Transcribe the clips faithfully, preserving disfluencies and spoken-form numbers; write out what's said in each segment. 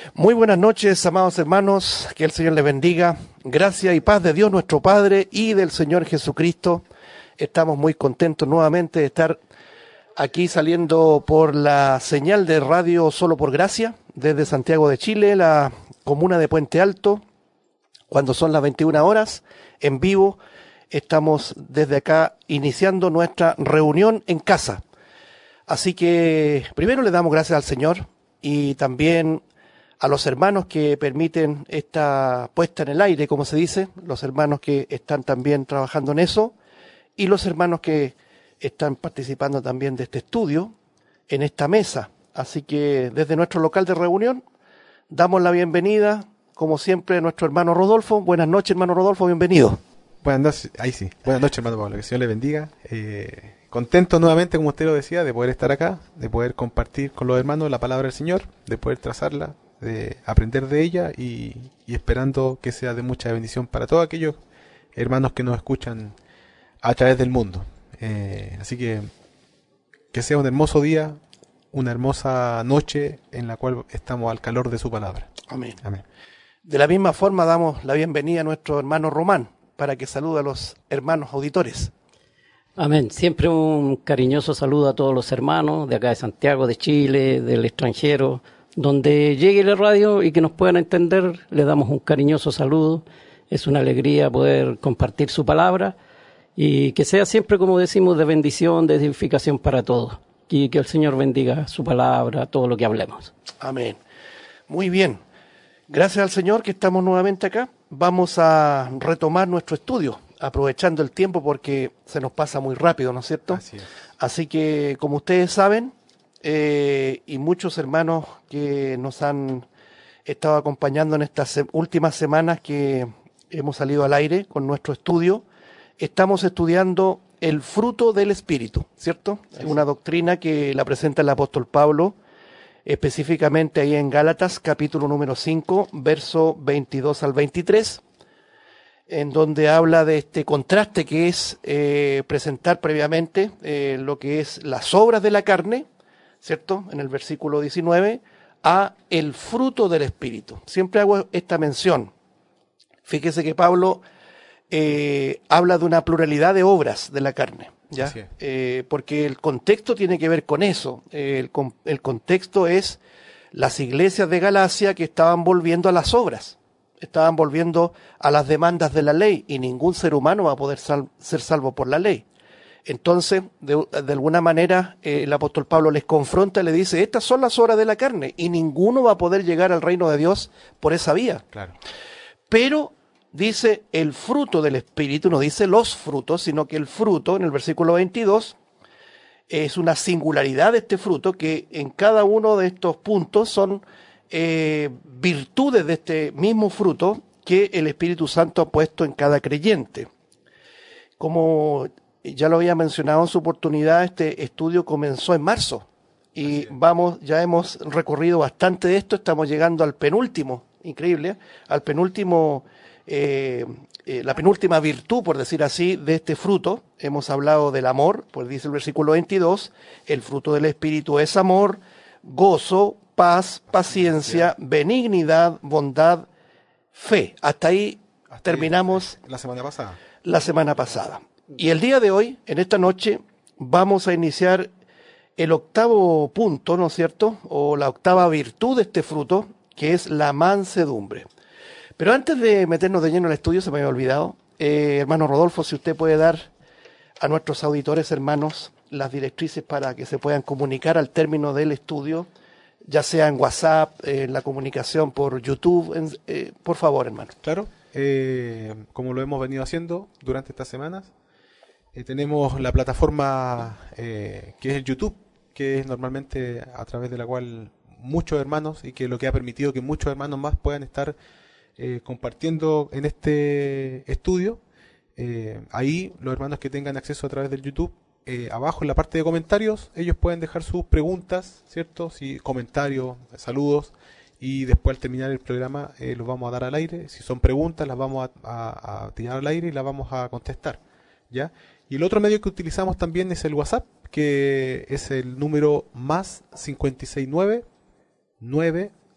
Muy buenas noches, amados hermanos, que el Señor les bendiga. Gracia y paz de Dios nuestro Padre y del Señor Jesucristo. Estamos muy contentos nuevamente de estar aquí saliendo por la señal de radio Solo por Gracia, desde Santiago de Chile, la comuna de Puente Alto, cuando son las veintiuna horas, en vivo. Estamos desde acá iniciando nuestra reunión en casa. Así que primero le damos gracias al Señor y también a los hermanos que permiten esta puesta en el aire, como se dice, los hermanos que están también trabajando en eso y los hermanos que están participando también de este estudio, en esta mesa. Así que desde nuestro local de reunión damos la bienvenida, como siempre, a nuestro hermano Rodolfo. Buenas noches, hermano Rodolfo, bienvenido. Buenas noches, ahí sí. Buenas noches, hermano Pablo, que el Señor le bendiga. Eh, contento nuevamente, como usted lo decía, de poder estar acá, de poder compartir con los hermanos la palabra del Señor, de poder trazarla, de aprender de ella y, y esperando que sea de mucha bendición para todos aquellos hermanos que nos escuchan a través del mundo. Eh, así que que sea un hermoso día, una hermosa noche en la cual estamos al calor de su palabra. Amén. Amén. De la misma forma damos la bienvenida a nuestro hermano Román para que salude a los hermanos auditores. Amén. Siempre un cariñoso saludo a todos los hermanos de acá de Santiago, de Chile, del extranjero. Donde llegue la radio y que nos puedan entender, le damos un cariñoso saludo. Es una alegría poder compartir su palabra y que sea siempre, como decimos, de bendición, de edificación para todos. Y que el Señor bendiga su palabra, todo lo que hablemos. Amén. Muy bien. Gracias al Señor que estamos nuevamente acá. Vamos a retomar nuestro estudio, aprovechando el tiempo porque se nos pasa muy rápido, ¿no es cierto? Así es. Así que, como ustedes saben, Eh, y muchos hermanos que nos han estado acompañando en estas se- últimas semanas que hemos salido al aire con nuestro estudio, estamos estudiando el fruto del Espíritu, ¿cierto? Es una doctrina que la presenta el apóstol Pablo, específicamente ahí en Gálatas, capítulo número cinco, verso veintidós al veintitrés, en donde habla de este contraste que es eh, presentar previamente eh, lo que es las obras de la carne, ¿cierto? En el versículo diecinueve, a el fruto del Espíritu. Siempre hago esta mención. Fíjese que Pablo eh, habla de una pluralidad de obras de la carne, ¿ya? Así es. Eh, porque el contexto tiene que ver con eso. Eh, el, con- el contexto es las iglesias de Galacia que estaban volviendo a las obras, estaban volviendo a las demandas de la ley, y ningún ser humano va a poder sal- ser salvo por la ley. Entonces, de, de alguna manera, eh, el apóstol Pablo les confronta y le dice, estas son las obras de la carne, y ninguno va a poder llegar al reino de Dios por esa vía. Claro. Pero dice el fruto del Espíritu, no dice los frutos, sino que el fruto, en el versículo veintidós, es una singularidad de este fruto, que en cada uno de estos puntos son eh, virtudes de este mismo fruto que el Espíritu Santo ha puesto en cada creyente. Como ya lo había mencionado en su oportunidad, este estudio comenzó en marzo y vamos, ya hemos recorrido bastante de esto, estamos llegando al penúltimo, increíble, ¿eh? al penúltimo, eh, eh, la penúltima virtud, por decir así, de este fruto. Hemos hablado del amor, pues dice el versículo veintidós, el fruto del Espíritu es amor, gozo, paz, paciencia, benignidad, bondad, fe. Hasta ahí Hasta terminamos ahí, la semana pasada. la semana pasada. Y el día de hoy, en esta noche, vamos a iniciar el octavo punto, ¿no es cierto? O la octava virtud de este fruto, que es la mansedumbre. Pero antes de meternos de lleno al estudio, se me había olvidado, eh, hermano Rodolfo, si usted puede dar a nuestros auditores, hermanos, las directrices para que se puedan comunicar al término del estudio, ya sea en WhatsApp, eh, en la comunicación por YouTube, en- eh, por favor, hermano. Claro. Eh, como lo hemos venido haciendo durante estas semanas, eh, tenemos la plataforma eh, que es el YouTube, que es normalmente a través de la cual muchos hermanos, y que lo que ha permitido que muchos hermanos más puedan estar eh, compartiendo en este estudio. Eh, ahí los hermanos que tengan acceso a través del YouTube, eh, abajo en la parte de comentarios, ellos pueden dejar sus preguntas, ¿cierto? Si comentarios, saludos, y después al terminar el programa eh, los vamos a dar al aire. Si son preguntas, las vamos a, a, a tirar al aire y las vamos a contestar, ¿ya? Y el otro medio que utilizamos también es el WhatsApp, que es el número más cinco seis nueve, nueve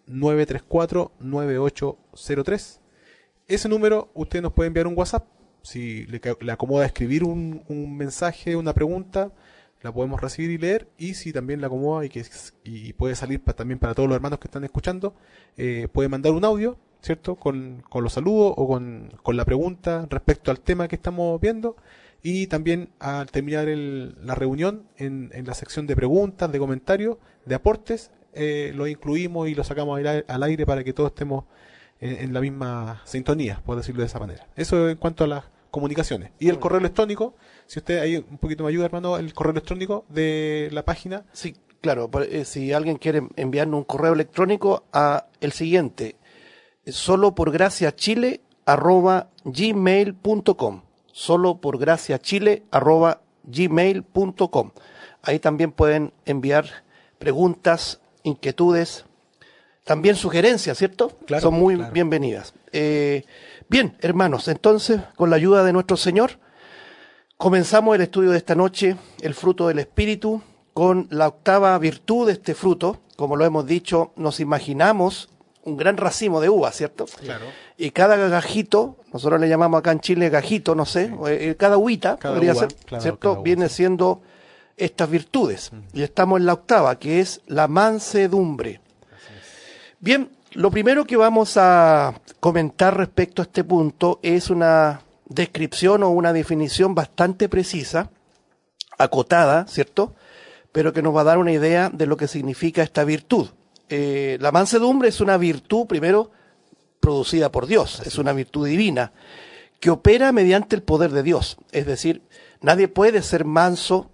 nueve tres cuatro, nueve ocho cero tres. Ese número usted nos puede enviar un WhatsApp. Si le, le acomoda escribir un, un mensaje, una pregunta, la podemos recibir y leer. Y si también le acomoda y, que, y puede salir pa, también para todos los hermanos que están escuchando, eh, puede mandar un audio, ¿cierto? Con, con los saludos o con, con la pregunta respecto al tema que estamos viendo. Y también al terminar el, la reunión, en, en la sección de preguntas, de comentarios, de aportes, eh, lo incluimos y lo sacamos al aire, al aire para que todos estemos en, en la misma sintonía, por decirlo de esa manera. Eso en cuanto a las comunicaciones. Y el correo electrónico, si usted ahí un poquito me ayuda, hermano, el correo electrónico de la página. Sí, claro, eh, si alguien quiere enviarnos un correo electrónico a el siguiente, solo por gracia chile arroba gmail punto com. solo por gracia chile arroba gmail punto com. Ahí también pueden enviar preguntas, inquietudes, también sugerencias, ¿cierto? Claro, son muy claro. bienvenidas. Eh, bien, hermanos, entonces, con la ayuda de nuestro Señor, comenzamos el estudio de esta noche, el fruto del Espíritu, con la octava virtud de este fruto. Como lo hemos dicho, nos imaginamos un gran racimo de uvas, ¿cierto? Claro. Y cada gajito, nosotros le llamamos acá en Chile gajito, no sé, sí. cada uvita, cada podría uva, ser, claro, ¿cierto? uva, Viene sí. siendo estas virtudes. Mm. Y estamos en la octava, que es la mansedumbre. Bien, lo primero que vamos a comentar respecto a este punto es una descripción o una definición bastante precisa, acotada, ¿cierto? Pero que nos va a dar una idea de lo que significa esta virtud. Eh, la mansedumbre es una virtud, primero, producida por Dios, Así es una virtud divina, que opera mediante el poder de Dios. Es decir, nadie puede ser manso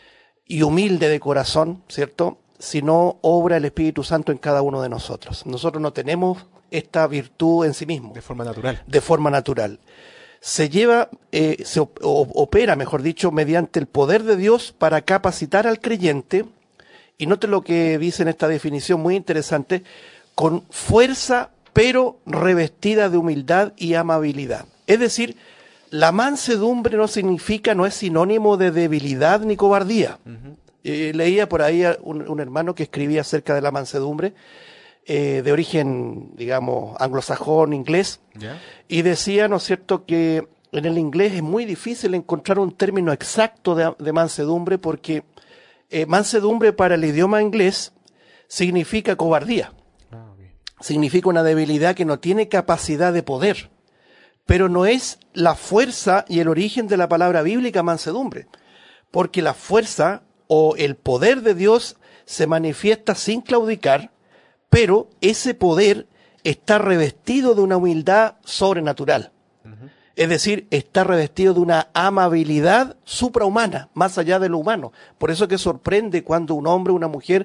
y humilde de corazón, ¿cierto?, si no obra el Espíritu Santo en cada uno de nosotros. Nosotros no tenemos esta virtud en sí mismo. De forma natural. De forma natural. Se lleva, eh, se op- opera, mejor dicho, mediante el poder de Dios para capacitar al creyente, y note lo que dice en esta definición muy interesante, con fuerza pero revestida de humildad y amabilidad. Es decir, la mansedumbre no significa, no es sinónimo de debilidad ni cobardía. Uh-huh. Eh, leía por ahí un, un hermano que escribía acerca de la mansedumbre, eh, de origen, digamos, anglosajón, inglés, ¿Ya? Y decía, ¿no es cierto?, que en el inglés es muy difícil encontrar un término exacto de, de mansedumbre, porque eh, mansedumbre para el idioma inglés significa cobardía, ah, okay. significa una debilidad que no tiene capacidad de poder, pero no es la fuerza y el origen de la palabra bíblica mansedumbre, porque la fuerza o el poder de Dios se manifiesta sin claudicar, pero ese poder está revestido de una humildad sobrenatural. Uh-huh. Es decir, está revestido de una amabilidad suprahumana, más allá de lo humano. Por eso que sorprende cuando un hombre o una mujer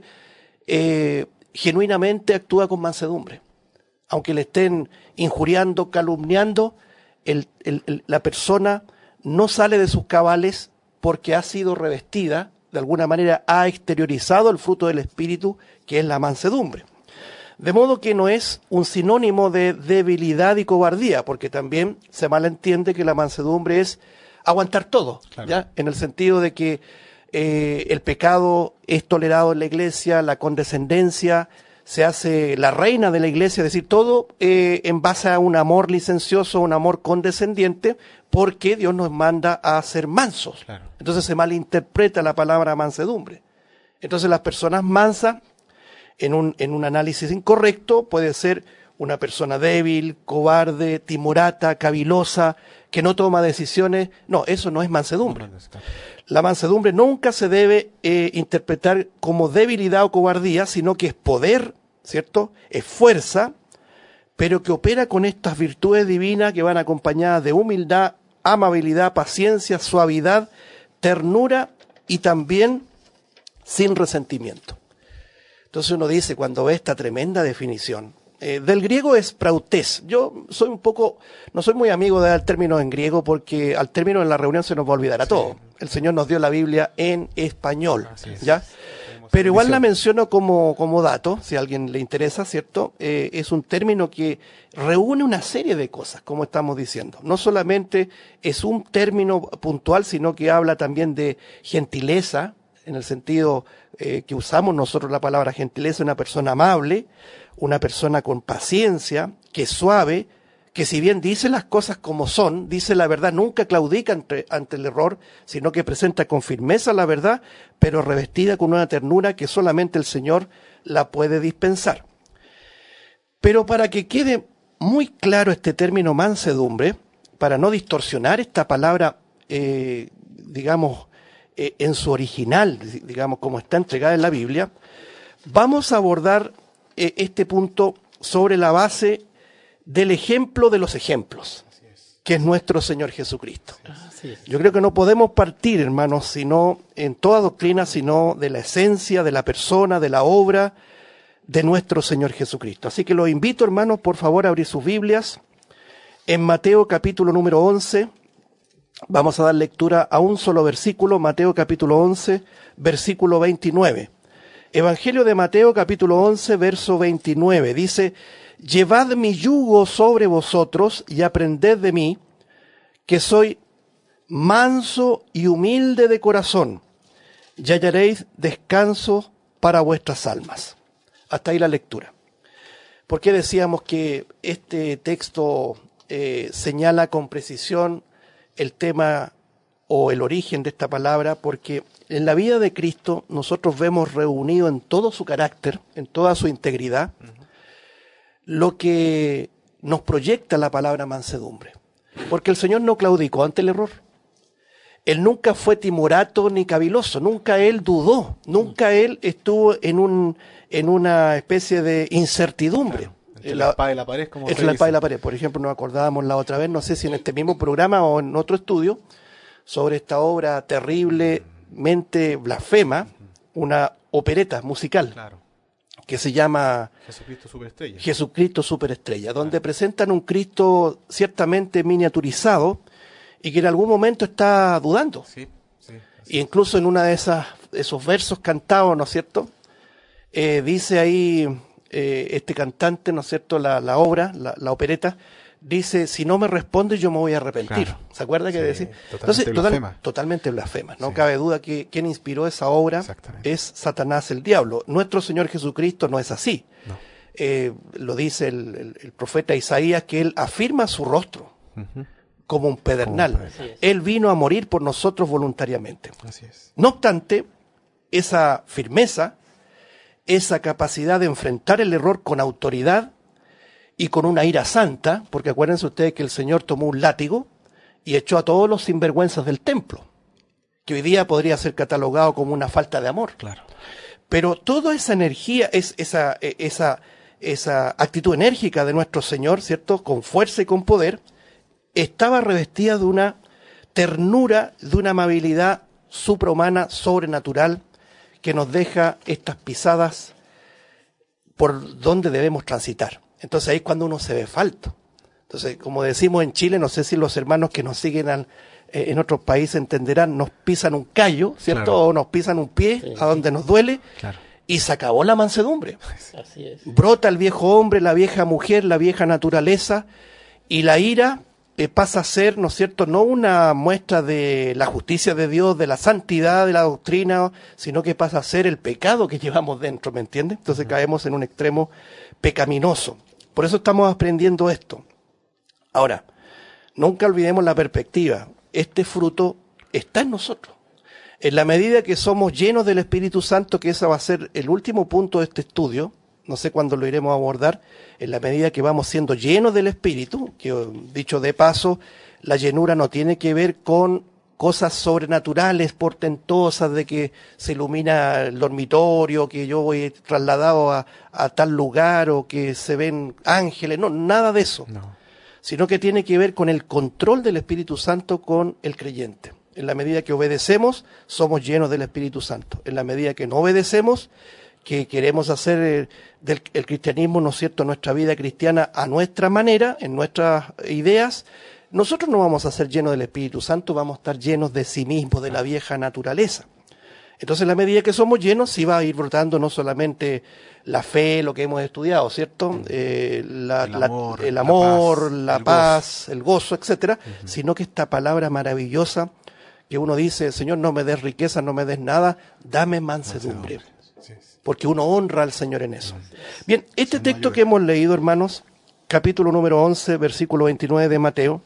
eh, genuinamente actúa con mansedumbre. Aunque le estén injuriando, calumniando, el, el, el, la persona no sale de sus cabales porque ha sido revestida, de alguna manera ha exteriorizado el fruto del Espíritu, que es la mansedumbre. De modo que no es un sinónimo de debilidad y cobardía, porque también se malentiende que la mansedumbre es aguantar todo, claro. ¿ya? En el sentido de que eh, el pecado es tolerado en la iglesia, la condescendencia se hace la reina de la iglesia, es decir, todo eh, en base a un amor licencioso, un amor condescendiente, porque Dios nos manda a ser mansos. Claro. Entonces se malinterpreta la palabra mansedumbre. Entonces las personas mansas, en un, en un análisis incorrecto, puede ser una persona débil, cobarde, timorata, cavilosa, que no toma decisiones. No, eso no es mansedumbre. La mansedumbre nunca se debe eh, interpretar como debilidad o cobardía, sino que es poder, ¿cierto? Es fuerza, pero que opera con estas virtudes divinas que van acompañadas de humildad, amabilidad, paciencia, suavidad, ternura y también sin resentimiento. Entonces uno dice, cuando ve esta tremenda definición, eh, del griego es prautes. Yo soy un poco, no soy muy amigo de dar términos en griego porque al término en la reunión se nos va a olvidar a sí. todo. El Señor nos dio la Biblia en español, ¿ya? Pero igual la menciono como, como dato, si a alguien le interesa, ¿cierto? Eh, es un término que reúne una serie de cosas, como estamos diciendo. No solamente es un término puntual, sino que habla también de gentileza, en el sentido eh, que usamos nosotros la palabra gentileza, una persona amable, una persona con paciencia, que es suave, que si bien dice las cosas como son, dice la verdad, nunca claudica ante, ante el error, sino que presenta con firmeza la verdad, pero revestida con una ternura que solamente el Señor la puede dispensar. Pero para que quede muy claro este término mansedumbre, para no distorsionar esta palabra, eh, digamos, eh, en su original, digamos, como está entregada en la Biblia, vamos a abordar eh, este punto sobre la base del ejemplo de los ejemplos, que es nuestro Señor Jesucristo. Yo creo que no podemos partir, hermanos, sino en toda doctrina, sino de la esencia, de la persona, de la obra de nuestro Señor Jesucristo. Así que los invito, hermanos, por favor, a abrir sus Biblias. En Mateo capítulo número once, vamos a dar lectura a un solo versículo, Mateo capítulo once, versículo veintinueve. Evangelio de Mateo capítulo once, verso veintinueve, dice: llevad mi yugo sobre vosotros y aprended de mí, que soy manso y humilde de corazón, y hallaréis descanso para vuestras almas. Hasta ahí la lectura. ¿Por qué decíamos que este texto eh, señala con precisión el tema o el origen de esta palabra? Porque en la vida de Cristo nosotros vemos reunido en todo su carácter, en toda su integridad, uh-huh, lo que nos proyecta la palabra mansedumbre. Porque el Señor no claudicó ante el error. Él nunca fue timorato ni caviloso, nunca Él dudó, nunca Él estuvo en un en una especie de incertidumbre. Claro, entre la, la espada y la pared, como Entre la espada y la pared. Por ejemplo, nos acordábamos la otra vez, no sé si en este mismo programa o en otro estudio, sobre esta obra terriblemente blasfema, una opereta musical. Claro. Que se llama Jesucristo Superestrella. Jesucristo Superestrella, donde claro, presentan un Cristo ciertamente miniaturizado y que en algún momento está dudando. Sí, sí, y incluso en una de esas esos versos cantados, ¿no es cierto? Eh, dice ahí eh, este cantante, ¿no es cierto? La, la obra, la, la opereta, dice: si no me responde yo me voy a arrepentir. Claro. ¿Se acuerda que sí, decía? Totalmente Entonces, blasfema. Total, totalmente blasfema. No sí, cabe duda que quien inspiró esa obra es Satanás, el diablo. Nuestro Señor Jesucristo no es así. No. Eh, lo dice el, el, el profeta Isaías, que Él afirma su rostro uh-huh, como un pedernal. Como un pedernal. Él vino a morir por nosotros voluntariamente. Así es. No obstante, esa firmeza, esa capacidad de enfrentar el error con autoridad y con una ira santa, porque acuérdense ustedes que el Señor tomó un látigo y echó a todos los sinvergüenzas del templo, que hoy día podría ser catalogado como una falta de amor. Claro. Pero toda esa energía, es, esa, esa, esa actitud enérgica de nuestro Señor, ¿cierto?, con fuerza y con poder, estaba revestida de una ternura, de una amabilidad suprahumana, sobrenatural, que nos deja estas pisadas por donde debemos transitar. Entonces ahí es cuando uno se ve falto. Entonces, como decimos en Chile, no sé si los hermanos que nos siguen al, eh, en otros países entenderán, nos pisan un callo, ¿cierto? Claro. O nos pisan un pie, sí, a donde nos duele, claro, y se acabó la mansedumbre. Así es. Brota el viejo hombre, la vieja mujer, la vieja naturaleza, y la ira eh, pasa a ser, ¿no es cierto?, no una muestra de la justicia de Dios, de la santidad de la doctrina, sino que pasa a ser el pecado que llevamos dentro, ¿me entiendes? Entonces uh-huh, caemos en un extremo pecaminoso. Por eso estamos aprendiendo esto. Ahora, nunca olvidemos la perspectiva. Este fruto está en nosotros. En la medida que somos llenos del Espíritu Santo, que ese va a ser el último punto de este estudio, no sé cuándo lo iremos a abordar, en la medida que vamos siendo llenos del Espíritu, que dicho de paso, la llenura no tiene que ver con cosas sobrenaturales, portentosas, de que se ilumina el dormitorio, que yo voy trasladado a, a tal lugar, o que se ven ángeles, no, nada de eso. No. Sino que tiene que ver con el control del Espíritu Santo con el creyente. En la medida que obedecemos, somos llenos del Espíritu Santo. En la medida que no obedecemos, que queremos hacer el, del, el cristianismo, ¿no es cierto?, nuestra vida cristiana a nuestra manera, en nuestras ideas, nosotros no vamos a ser llenos del Espíritu Santo, vamos a estar llenos de sí mismos, de la vieja naturaleza. Entonces, en la medida que somos llenos, sí va a ir brotando no solamente la fe, lo que hemos estudiado, ¿cierto? Eh, la, el amor, la, el, amor, la paz, la el, paz gozo. el gozo, etcétera, uh-huh, sino que esta palabra maravillosa que uno dice: Señor, no me des riqueza, no me des nada, dame mansedumbre. mansedumbre. Sí, sí. porque uno honra al Señor en eso. Bien, este texto que hemos leído, hermanos, capítulo número once, versículo veintinueve de Mateo,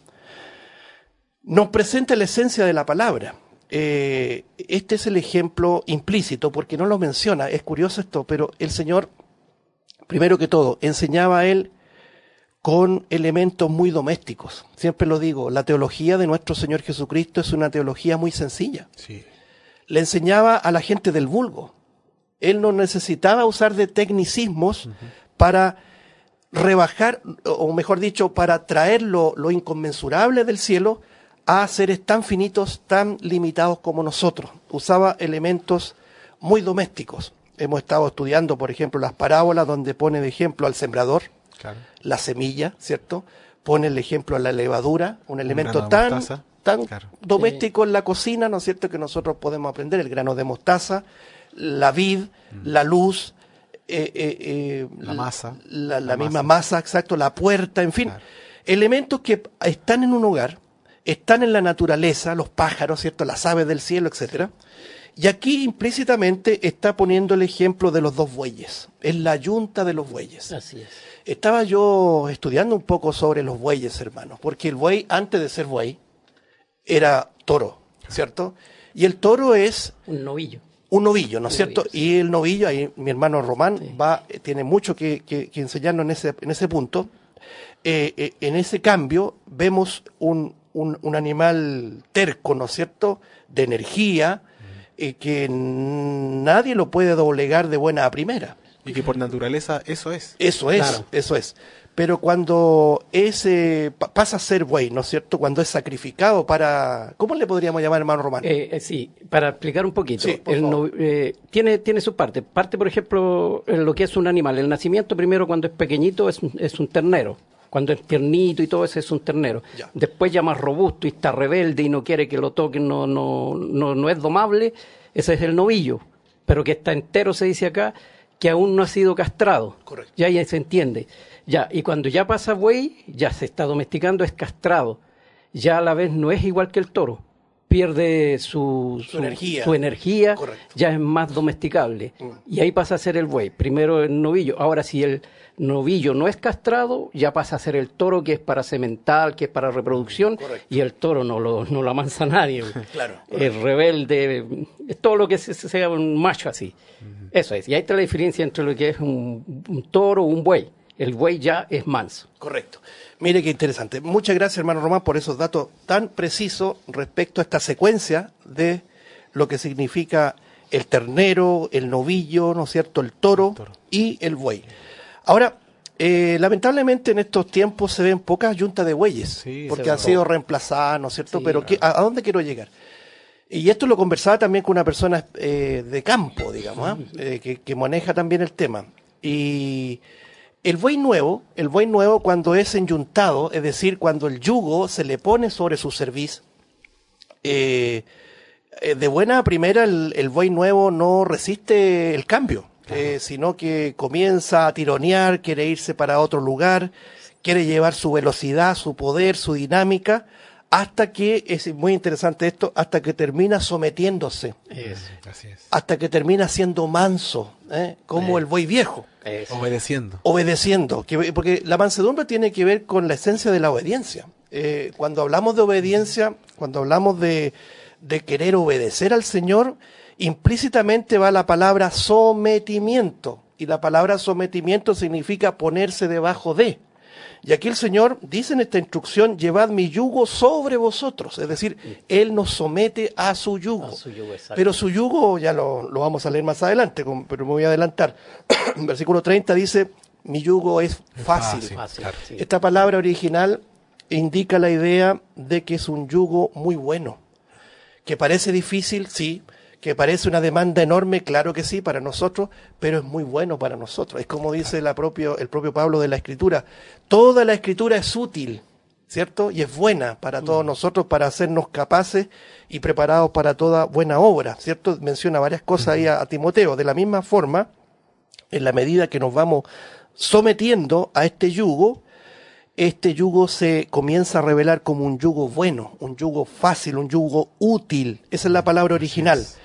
nos presenta la esencia de la palabra. Eh, este es el ejemplo implícito, porque no lo menciona, es curioso esto, pero el Señor, primero que todo, enseñaba a él con elementos muy domésticos. Siempre lo digo, la teología de nuestro Señor Jesucristo es una teología muy sencilla. Sí. Le enseñaba a la gente del vulgo. Él no necesitaba usar de tecnicismos uh-huh. para rebajar, o mejor dicho, para traer lo, lo inconmensurable del cielo a seres tan finitos, tan limitados como nosotros. Usaba elementos muy domésticos. Hemos estado estudiando, por ejemplo, las parábolas donde pone de ejemplo al sembrador, claro. la semilla, ¿cierto? Pone el ejemplo a la levadura, un, un elemento tan, tan claro. doméstico sí. en la cocina, ¿no es cierto?, que nosotros podemos aprender, el grano de mostaza, la vid, mm. la luz, eh, eh, eh, la masa, la, la, la misma masa. masa, exacto, la puerta, en fin, claro. elementos que están en un hogar, están en la naturaleza, los pájaros, ¿cierto?, las aves del cielo, etcétera. Y aquí implícitamente está poniendo el ejemplo de los dos bueyes, es la yunta de los bueyes. Así es. Estaba yo estudiando un poco sobre los bueyes, hermanos, porque el buey, antes de ser buey, era toro, ¿cierto? Y el toro es... un novillo. Un novillo, ¿no es cierto? Novillo, sí. Y el novillo, ahí mi hermano Román sí. va, tiene mucho que, que, que enseñarnos en ese, en ese punto. Eh, eh, en ese cambio vemos un, un, un animal terco, ¿no es cierto?, de energía, eh, que nadie lo puede doblegar de buena a primera. Y que por naturaleza eso es. Eso es, claro. eso es. Pero cuando ese pasa a ser buey, ¿no es cierto?, cuando es sacrificado para... ¿Cómo le podríamos llamar, hermano Román? Eh, eh, sí, para explicar un poquito. Sí, el no, eh, tiene, tiene su parte. Parte, por ejemplo, en lo que es un animal. El nacimiento, primero, cuando es pequeñito, es, es un ternero. Cuando es tiernito y todo eso, es un ternero. Ya. Después ya más robusto y está rebelde y no quiere que lo toquen, no, no, no, no es domable, ese es el novillo. Pero que está entero, se dice acá, que aún no ha sido castrado. Correcto. Ya, ya se entiende. Ya, y cuando ya pasa buey, ya se está domesticando, es castrado. Ya a la vez no es igual que el toro. Pierde su, su, su energía, su energía Correcto. Ya es más domesticable. Mm. Y ahí pasa a ser el buey. Primero el novillo. Ahora, si el novillo no es castrado, ya pasa a ser el toro, que es para semental, que es para reproducción. Correcto. Y el toro no lo, no lo amansa nadie. Claro. Es rebelde, es todo lo que sea un macho así. Uh-huh. Eso es. Y ahí está la diferencia entre lo que es un, un toro o un buey. El buey ya es manso. Correcto. Mire qué interesante. Muchas gracias, hermano Román, por esos datos tan precisos respecto a esta secuencia de lo que significa el ternero, el novillo, ¿no es cierto?, el toro, el toro. y el buey. Ahora, eh, lamentablemente en estos tiempos se ven pocas yuntas de bueyes, sí, porque han sido reemplazadas, ¿no es cierto? Sí, Pero claro. ¿qué, a, ¿a dónde quiero llegar? Y esto lo conversaba también con una persona eh, de campo, digamos, ¿eh? Eh, que, que maneja también el tema. Y... El buey nuevo, el buey nuevo cuando es enyuntado, es decir, cuando el yugo se le pone sobre su cerviz, eh, de buena primera el, el buey nuevo no resiste el cambio, eh, sino que comienza a tironear, quiere irse para otro lugar, quiere llevar su velocidad, su poder, su dinámica, hasta que, es muy interesante esto, hasta que termina sometiéndose, es, así es. hasta que termina siendo manso, ¿eh? como eh. el buey viejo. Eso. Obedeciendo. Obedeciendo, que, porque la mansedumbre tiene que ver con la esencia de la obediencia. Eh, cuando hablamos de obediencia, cuando hablamos de, de querer obedecer al Señor, implícitamente va la palabra sometimiento. Y la palabra sometimiento significa ponerse debajo de. Y aquí el Señor dice en esta instrucción, llevad mi yugo sobre vosotros. Es decir, Él nos somete a su yugo. A su yugo, pero su yugo, ya lo, lo vamos a leer más adelante, pero me voy a adelantar. Versículo treinta dice, mi yugo es fácil. fácil, fácil claro. sí. Esta palabra original indica la idea de que es un yugo muy bueno. Que parece difícil, sí. Que parece una demanda enorme, claro que sí, para nosotros, pero es muy bueno para nosotros. Es como dice la propio, el propio Pablo de la Escritura. Toda la Escritura es útil, ¿cierto? Y es buena para todos nosotros, para hacernos capaces y preparados para toda buena obra, ¿cierto? Menciona varias cosas ahí a, a Timoteo. De la misma forma, en la medida que nos vamos sometiendo a este yugo, este yugo se comienza a revelar como un yugo bueno, un yugo fácil, un yugo útil. Esa es la palabra original.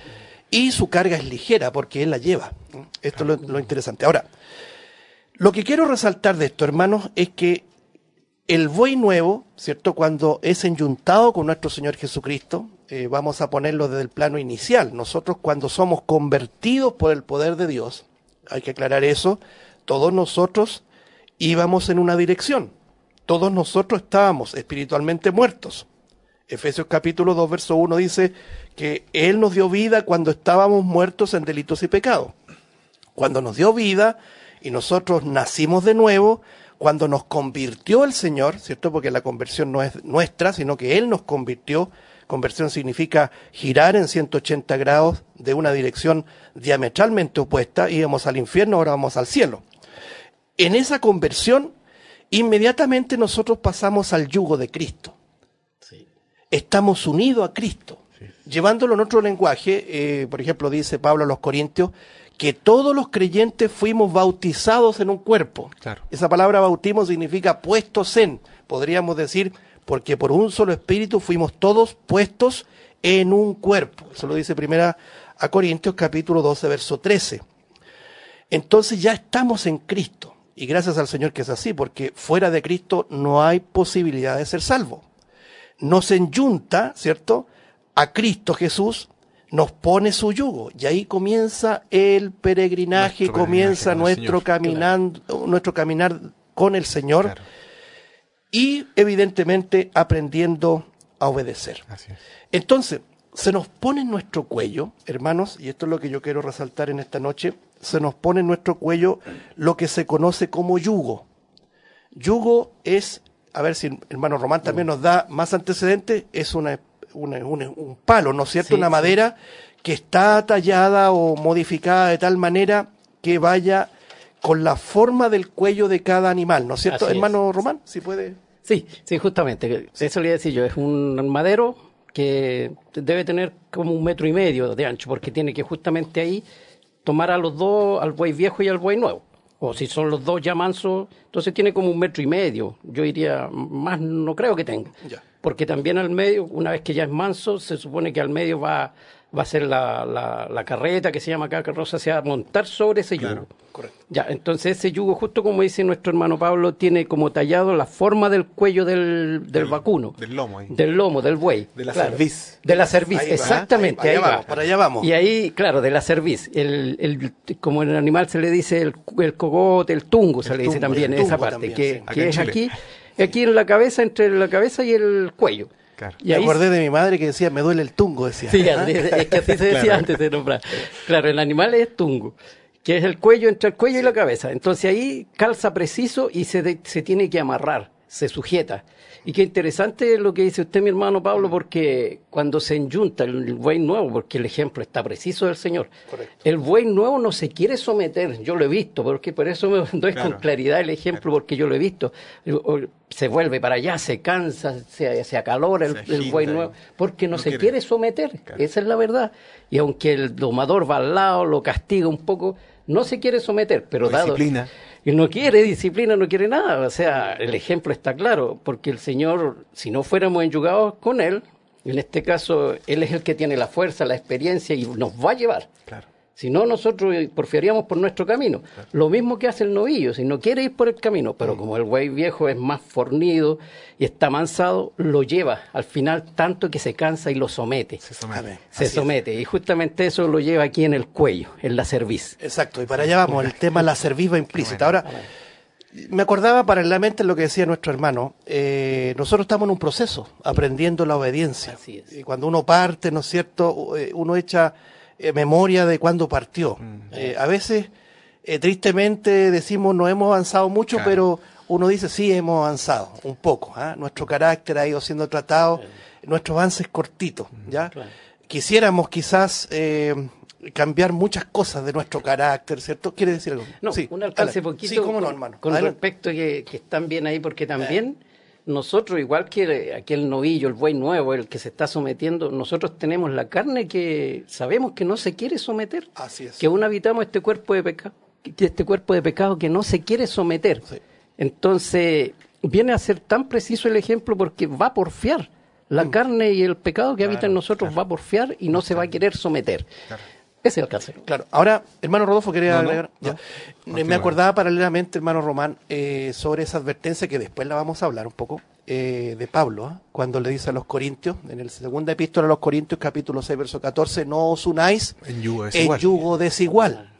y su carga es ligera porque Él la lleva. Esto es lo, lo interesante. Ahora, lo que quiero resaltar de esto, hermanos, es que el buey nuevo, ¿cierto? Cuando es enyuntado con nuestro Señor Jesucristo, eh, vamos a ponerlo desde el plano inicial. Nosotros cuando somos convertidos por el poder de Dios, hay que aclarar eso, todos nosotros íbamos en una dirección. Todos nosotros estábamos espiritualmente muertos. Efesios capítulo dos, verso uno dice que Él nos dio vida cuando estábamos muertos en delitos y pecados. Cuando nos dio vida y nosotros nacimos de nuevo, cuando nos convirtió el Señor, ¿cierto? Porque la conversión no es nuestra, sino que Él nos convirtió. Conversión significa girar en ciento ochenta grados de una dirección diametralmente opuesta. Íbamos al infierno, ahora vamos al cielo. En esa conversión, inmediatamente nosotros pasamos al yugo de Cristo. Sí. Estamos unidos a Cristo. Sí. Llevándolo en otro lenguaje, eh, por ejemplo, dice Pablo a los Corintios, que todos los creyentes fuimos bautizados en un cuerpo. Claro. Esa palabra bautismo significa puestos en, podríamos decir, porque por un solo espíritu fuimos todos puestos en un cuerpo. Eso lo dice primera a Corintios capítulo doce, verso trece. Entonces ya estamos en Cristo. Y gracias al Señor que es así, porque fuera de Cristo no hay posibilidad de ser salvo. Nos enyunta, ¿cierto?, a Cristo Jesús, nos pone su yugo, y ahí comienza el peregrinaje, nuestro comienza peregrinaje nuestro, caminando, claro. nuestro caminar con el Señor, claro. Y evidentemente aprendiendo a obedecer. Así es. Entonces, se nos pone en nuestro cuello, hermanos, y esto es lo que yo quiero resaltar en esta noche, se nos pone en nuestro cuello lo que se conoce como yugo. Yugo es, a ver si el hermano Román también nos da más antecedentes, es una Una, una, un palo, ¿no es cierto? Sí, una madera sí. que está tallada o modificada de tal manera que vaya con la forma del cuello de cada animal, ¿no es cierto, Así hermano es. Román? Si puede. Sí, sí, justamente. Eso le iba a decir yo. Es un madero que debe tener como un metro y medio de ancho, porque tiene que justamente ahí tomar a los dos, al buey viejo y al buey nuevo. O si son los dos ya mansos, entonces tiene como un metro y medio. Yo diría, más no creo que tenga. Ya. Porque también al medio, una vez que ya es manso, se supone que al medio va, va a ser la, la, la carreta, que se llama acá carroza, se va a montar sobre ese yugo. Claro, correcto. Ya, entonces ese yugo, justo como dice nuestro hermano Pablo, tiene como tallado la forma del cuello del, del, del vacuno. Del lomo. Ahí. Del lomo, del buey. De la claro, cerviz. De la cerviz, ahí exactamente. Va, ahí, ahí para, allá va. vamos, para allá vamos. Y ahí, claro, de la cerviz. El, el, como en el animal se le dice el, el cogote, el tungo, se el le dice tungo, también, esa parte, también, que, sí. que es aquí, aquí en la cabeza, entre la cabeza y el cuello. Claro. Y me acordé de mi madre que decía, me duele el tungo, decía. Sí, ¿ah? es que así se decía claro. antes de nombrar. Claro, el animal es tungo, que es el cuello, entre el cuello sí. y la cabeza. Entonces ahí calza preciso y se, de, se tiene que amarrar, se sujeta. Y qué interesante lo que dice usted, mi hermano Pablo, porque cuando se enyunta el buey nuevo, porque el ejemplo está preciso del Señor, Correcto. El buey nuevo no se quiere someter, yo lo he visto, porque por eso me doy claro. con claridad el ejemplo, claro. porque yo lo he visto. Se vuelve para allá, se cansa, se, se acalora el, se el buey nuevo, porque no, no se quiere, quiere someter, claro. esa es la verdad. Y aunque el domador va al lado, lo castiga un poco, no se quiere someter, pero no dado... disciplina. Y no quiere disciplina, no quiere nada. O sea, el ejemplo está claro, porque el Señor, si no fuéramos enyugados con Él, en este caso, Él es el que tiene la fuerza, la experiencia y nos va a llevar. Claro. Si no, nosotros porfiaríamos por nuestro camino. Claro. Lo mismo que hace el novillo, si no quiere ir por el camino, pero como el buey viejo es más fornido y está mansado, lo lleva al final tanto que se cansa y lo somete. Se somete. Se Así somete. Es. Y justamente eso lo lleva aquí en el cuello, en la cerviz. Exacto, y para allá vamos, el tema de la cerviz va implícita. Ahora, me acordaba paralelamente lo que decía nuestro hermano. Eh, nosotros estamos en un proceso, aprendiendo la obediencia. Así es. Y cuando uno parte, ¿no es cierto?, uno echa... memoria de cuándo partió. Mm. Eh, a veces, eh, tristemente, decimos no hemos avanzado mucho, claro. pero uno dice sí, hemos avanzado un poco. ¿eh? Nuestro carácter ha ido siendo tratado, sí. nuestro avance es cortito. ¿ya? Claro. Quisiéramos quizás eh, cambiar muchas cosas de nuestro carácter, ¿cierto? ¿Quiere decir algo? No, sí, un alcance dale. poquito sí, cómo con, no, hermano. con respecto que, que están bien ahí, porque también... Eh. Nosotros, igual que aquel novillo, el buey nuevo, el que se está sometiendo, nosotros tenemos la carne que sabemos que no se quiere someter. Así es. Que aún habitamos este cuerpo de pecado, este cuerpo de pecado que no se quiere someter. Sí. Entonces, viene a ser tan preciso el ejemplo porque va a porfiar. La mm. carne y el pecado que claro, habita en nosotros claro. va a porfiar y no se va a querer someter. Claro. Ese es el caso. Claro. Ahora, hermano Rodolfo, quería No, no, agregar. no. Ya. No, Me sí, acordaba paralelamente, hermano Román, eh, sobre esa advertencia que después la vamos a hablar un poco, eh, de Pablo, ¿eh? Cuando le dice a los Corintios, en el segunda epístola a los Corintios, capítulo seis, verso catorce, no os unáis En yugo en desigual. yugo desigual.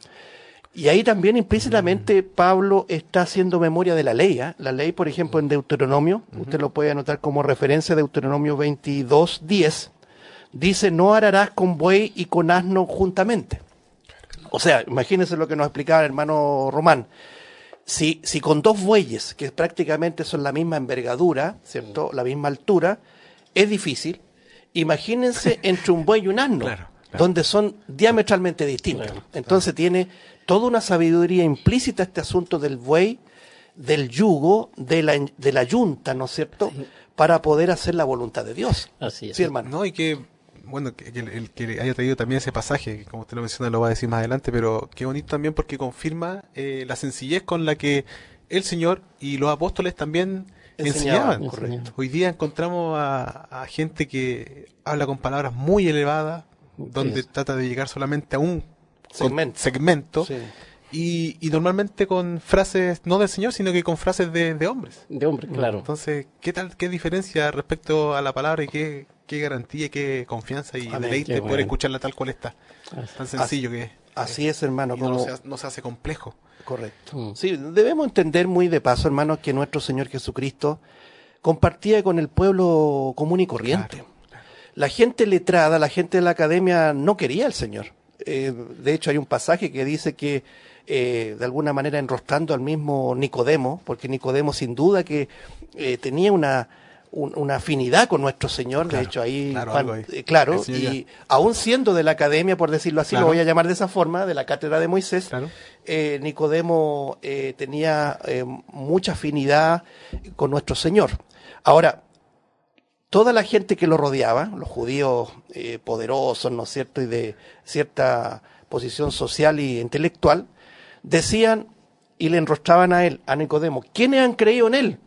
Y ahí también implícitamente Pablo está haciendo memoria de la ley. ¿eh? La ley, por ejemplo, en Deuteronomio, uh-huh. usted lo puede anotar como referencia, Deuteronomio veintidós, diez, dice, no ararás con buey y con asno juntamente. O sea, imagínense lo que nos explicaba el hermano Román. Si, si con dos bueyes, que prácticamente son la misma envergadura, ¿cierto? La misma altura, es difícil. Imagínense entre un buey y un asno, Claro, claro. donde son diametralmente distintos. Claro, Entonces tiene toda una sabiduría implícita este asunto del buey, del yugo, de la, de la yunta, ¿no es cierto? Sí. Para poder hacer la voluntad de Dios. Así es. Sí, hermano. No, y que, bueno, que, que el, el que haya traído también ese pasaje, que como usted lo menciona lo va a decir más adelante, pero qué bonito también porque confirma eh, la sencillez con la que el Señor y los apóstoles también enseñaban. enseñaban. Correcto. Hoy día encontramos a, a gente que habla con palabras muy elevadas, donde Sí. trata de llegar solamente a un Segmento. segmento Sí. y, y normalmente con frases no del Señor, sino que con frases de, de hombres. De hombre, claro. Entonces, ¿qué tal, qué diferencia respecto a la palabra y qué, qué garantía, y qué confianza y Amén. deleite Qué poder bueno. escucharla tal cual está? Tan sencillo que es. Así es, hermano. Y no, Como... se, hace- no se hace complejo. Correcto. Mm. Sí, debemos entender muy de paso, hermanos, que nuestro Señor Jesucristo compartía con el pueblo común y corriente. Claro, claro. La gente letrada, la gente de la academia no quería al Señor. Eh, de hecho, hay un pasaje que dice que, eh, de alguna manera, enrostrando al mismo Nicodemo, porque Nicodemo sin duda que eh, tenía una, un- una afinidad con nuestro Señor. Claro, de hecho, ahí, claro, Juan- algo ahí. eh, claro, El Señor y aún siendo de la academia, por decirlo así, Claro. lo voy a llamar de esa forma, de la cátedra de Moisés, Claro. eh, Nicodemo eh, tenía eh, mucha afinidad con nuestro Señor. Ahora, toda la gente que lo rodeaba, los judíos eh, poderosos, ¿no es cierto?, y de cierta posición social y intelectual, decían y le enrostraban a él, a Nicodemo, ¿quiénes han creído en él?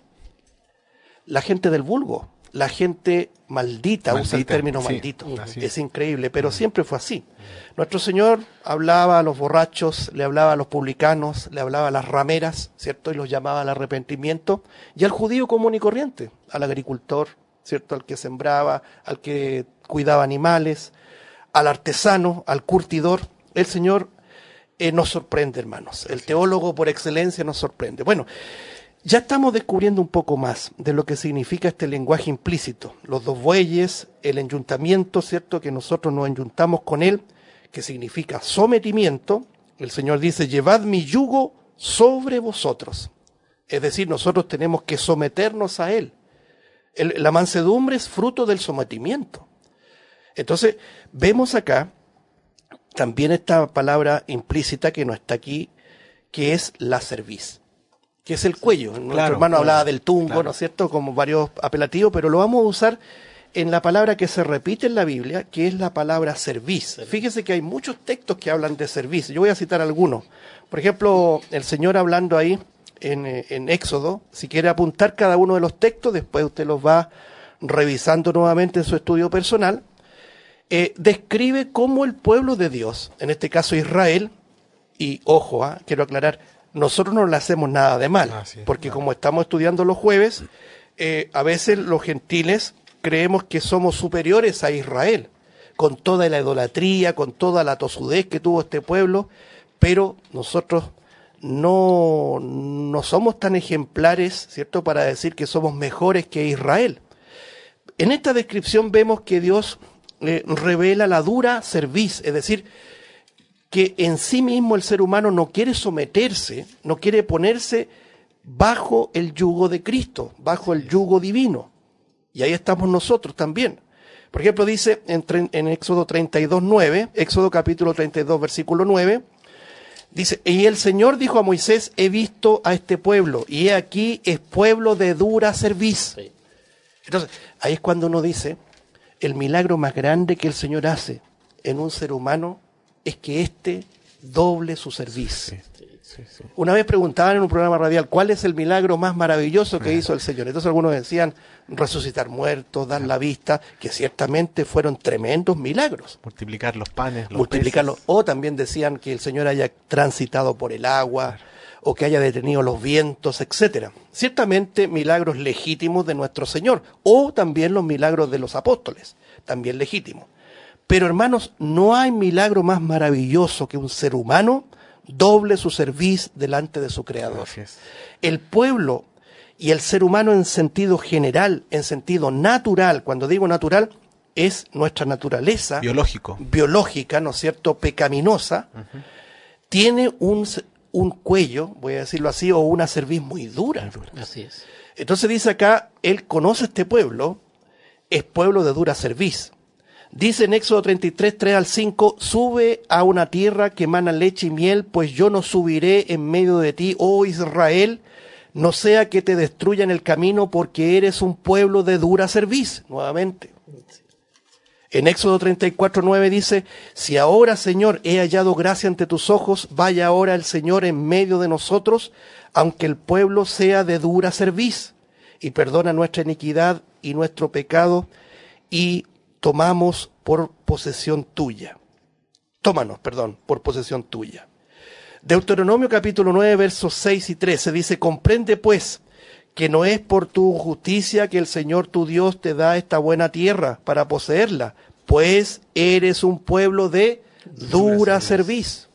La gente del vulgo, la gente maldita, usa el Maldita, término sí, maldito. así Es es. increíble, pero siempre fue así. Nuestro Señor hablaba a los borrachos, le hablaba a los publicanos, le hablaba a las rameras, ¿cierto? Y los llamaba al arrepentimiento. Y al judío común y corriente, al agricultor, ¿cierto? Al que sembraba, al que cuidaba animales, al artesano, al curtidor. El Señor eh, nos sorprende, hermanos. El teólogo por excelencia nos sorprende. Bueno, ya estamos descubriendo un poco más de lo que significa este lenguaje implícito. Los dos bueyes, el enyuntamiento, ¿cierto? Que nosotros nos enyuntamos con él, que significa sometimiento. El Señor dice, llevad mi yugo sobre vosotros. Es decir, nosotros tenemos que someternos a él. El- la mansedumbre es fruto del sometimiento. Entonces, vemos acá también esta palabra implícita que no está aquí, que es la cerviz, que es el cuello. Nuestro Claro, hermano claro, hablaba del tungo, claro. ¿no es cierto?, como varios apelativos, pero lo vamos a usar en la palabra que se repite en la Biblia, que es la palabra cerviz. Fíjese que hay muchos textos que hablan de cerviz. Yo voy a citar algunos. Por ejemplo, el Señor hablando ahí en, eh, en Éxodo, si quiere apuntar cada uno de los textos, después usted los va revisando nuevamente en su estudio personal, eh, describe cómo el pueblo de Dios, en este caso Israel, y ojo, ah, quiero aclarar, nosotros no le hacemos nada de mal, Ah, sí, porque claro. como estamos estudiando los jueves, eh, a veces los gentiles creemos que somos superiores a Israel, con toda la idolatría, con toda la tosudez que tuvo este pueblo, pero nosotros no, no somos tan ejemplares, ¿cierto?, para decir que somos mejores que Israel. En esta descripción vemos que Dios eh, revela la dura cerviz, es decir, que en sí mismo el ser humano no quiere someterse, no quiere ponerse bajo el yugo de Cristo, bajo el yugo divino. Y ahí estamos nosotros también. Por ejemplo, dice en, tre- en Éxodo treinta y dos, nueve, Éxodo capítulo treinta y dos, versículo nueve, dice, y el Señor dijo a Moisés, he visto a este pueblo, y he aquí es pueblo de dura cerviz. Sí. Entonces, ahí es cuando uno dice, el milagro más grande que el Señor hace en un ser humano es que éste doble su cerviz. Sí, Sí, sí. Una vez preguntaban en un programa radial, ¿cuál es el milagro más maravilloso que hizo el Señor? Entonces algunos decían, resucitar muertos, dar la vista, que ciertamente fueron tremendos milagros. Multiplicar los panes, los Multiplicarlos. peces. O también decían que el Señor haya transitado por el agua, o que haya detenido los vientos, etcétera. Ciertamente milagros legítimos de nuestro Señor, o también los milagros de los apóstoles, también legítimos. Pero hermanos, no hay milagro más maravilloso que un ser humano doble su cerviz delante de su Creador. Así es. El pueblo y el ser humano en sentido general, en sentido natural, cuando digo natural, es nuestra naturaleza Biológico. biológica, ¿no es cierto?, pecaminosa, uh-huh. tiene un, un cuello, voy a decirlo así, o una cerviz muy dura. Muy dura. Así es. Entonces dice acá, él conoce este pueblo, es pueblo de dura cerviz. Dice en Éxodo treinta y tres, tres al cinco, sube a una tierra que emana leche y miel, pues yo no subiré en medio de ti, oh Israel, no sea que te destruyan el camino, porque eres un pueblo de dura cerviz, nuevamente. En Éxodo treinta y cuatro, nueve dice, si ahora, Señor, he hallado gracia ante tus ojos, vaya ahora el Señor en medio de nosotros, aunque el pueblo sea de dura cerviz, y perdona nuestra iniquidad y nuestro pecado, y tomamos por posesión tuya. Tómanos, perdón, por posesión tuya. Deuteronomio capítulo nueve, versos seis y trece dice, comprende pues que no es por tu justicia que el Señor tu Dios te da esta buena tierra para poseerla, pues eres un pueblo de dura cerviz.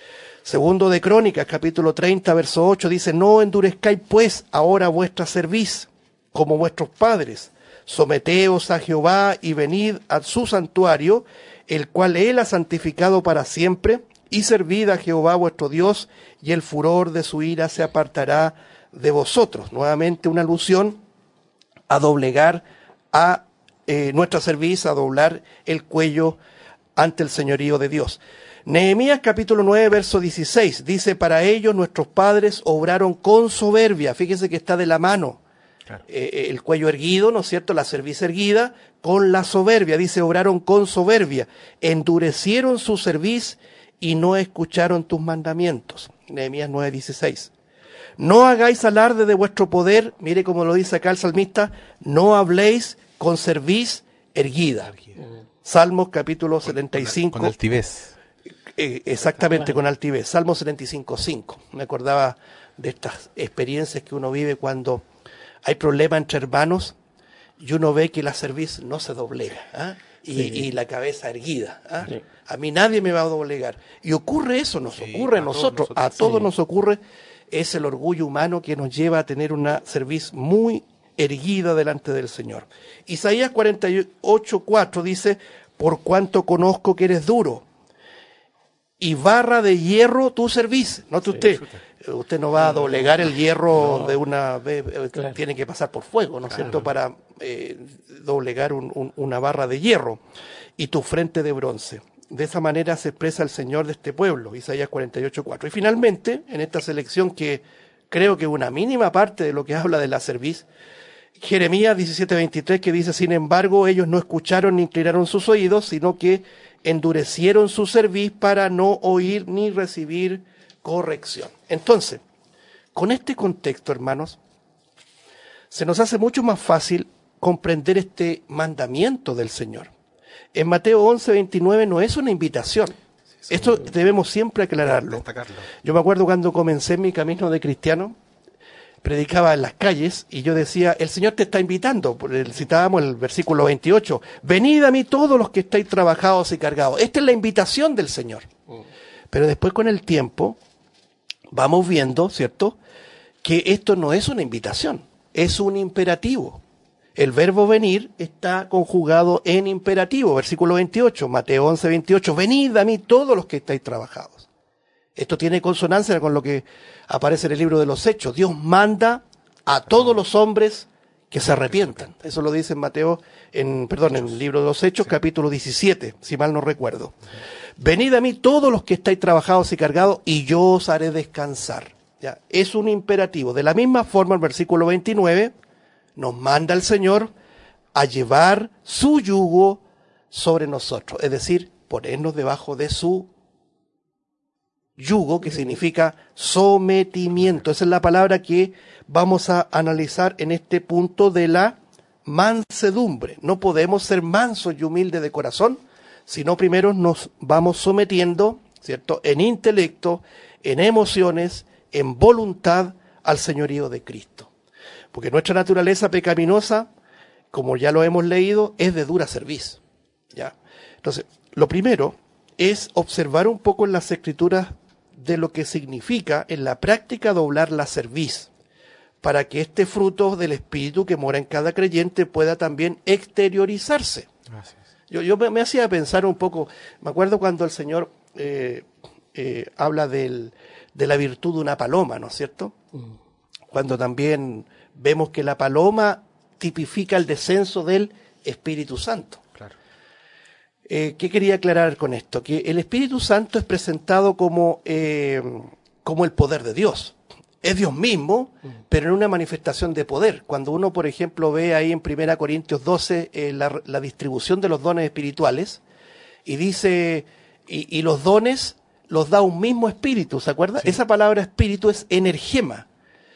Segundo de Crónicas capítulo treinta, verso ocho dice, no endurezcáis pues ahora vuestra cerviz como vuestros padres, someteos a Jehová y venid a su santuario, el cual él ha santificado para siempre, y servid a Jehová vuestro Dios, y el furor de su ira se apartará de vosotros. Nuevamente una alusión a doblegar a eh, nuestra cerviz, a doblar el cuello ante el señorío de Dios. Nehemías capítulo nueve, verso dieciséis, dice, para ellos nuestros padres obraron con soberbia. Fíjense que está de la mano. Claro. Eh, el cuello erguido, ¿no es cierto?, la cerviz erguida, con la soberbia, dice, obraron con soberbia, endurecieron su cerviz y no escucharon tus mandamientos. Nehemías nueve dieciséis. No hagáis alarde de vuestro poder, mire como lo dice acá el salmista, no habléis con cerviz erguida. Uh-huh. Salmos capítulo setenta y cinco. Con, con altivez. Eh, exactamente, con altivez. Salmos setenta y cinco, cinco. Me acordaba de estas experiencias que uno vive cuando hay problemas entre hermanos y uno ve que la cerviz no se doblega, ¿eh? y, sí. y la cabeza erguida. ¿eh? Sí. A mí nadie me va a doblegar. Y ocurre eso, nos sí, ocurre a nosotros, nosotros, a todos sí. nos ocurre, es el orgullo humano que nos lleva a tener una cerviz muy erguida delante del Señor. Isaías cuarenta y ocho, cuatro dice, por cuanto conozco que eres duro, y barra de hierro tu cerviz. Note sí, usted, sí. usted no va a doblegar el hierro no. de una vez, claro. tiene que pasar por fuego, ¿no es claro. cierto?, para eh, doblegar un, un, una barra de hierro, y tu frente de bronce. De esa manera se expresa el Señor de este pueblo, Isaías cuarenta y ocho, cuatro. Y finalmente, en esta selección que creo que una mínima parte de lo que habla de la cerviz, Jeremías diecisiete, veintitrés, que dice, sin embargo, ellos no escucharon ni inclinaron sus oídos, sino que endurecieron su cerviz para no oír ni recibir corrección. Entonces, con este contexto, hermanos, se nos hace mucho más fácil comprender este mandamiento del Señor. En Mateo once, veintinueve no es una invitación. Sí, Esto debemos siempre aclararlo. Destacarlo. Yo me acuerdo cuando comencé mi camino de cristiano, predicaba en las calles y yo decía, el Señor te está invitando. Citábamos el versículo veintiocho, venid a mí todos los que estáis trabajados y cargados. Esta es la invitación del Señor. Pero después con el tiempo vamos viendo, ¿cierto?, que esto no es una invitación, es un imperativo. El verbo venir está conjugado en imperativo, versículo veintiocho, Mateo once, veintiocho, venid a mí todos los que estáis trabajados. Esto tiene consonancia con lo que aparece en el libro de los Hechos. Dios manda a todos los hombres que se arrepientan. Eso lo dice en Mateo, en, perdón, en el libro de los Hechos, sí. capítulo diecisiete, si mal no recuerdo. Venid a mí todos los que estáis trabajados y cargados, y yo os haré descansar. ¿Ya? Es un imperativo. De la misma forma, el versículo veintinueve nos manda el Señor a llevar su yugo sobre nosotros, es decir, ponernos debajo de su yugo, que significa sometimiento. Esa es la palabra que vamos a analizar en este punto de la mansedumbre. No podemos ser mansos y humildes de corazón, sino primero nos vamos sometiendo, ¿cierto?, en intelecto, en emociones, en voluntad al señorío de Cristo. Porque nuestra naturaleza pecaminosa, como ya lo hemos leído, es de dura cerviz, ¿ya? Entonces, lo primero es observar un poco en las Escrituras de lo que significa en la práctica doblar la cerviz, para que este fruto del Espíritu que mora en cada creyente pueda también exteriorizarse. Gracias. Yo, yo me, me hacía pensar un poco, me acuerdo cuando el Señor eh, eh, habla del, de la virtud de una paloma, ¿no es cierto? Mm. Cuando también vemos que la paloma tipifica el descenso del Espíritu Santo. Claro. Eh, ¿Qué quería aclarar con esto? Que el Espíritu Santo es presentado como, eh, como el poder de Dios. Es Dios mismo, mm. pero en una manifestación de poder. Cuando uno, por ejemplo, ve ahí en primera Corintios doce eh, la, la distribución de los dones espirituales, y dice, y, y los dones los da un mismo espíritu, ¿se acuerda? Sí. Esa palabra espíritu es energema.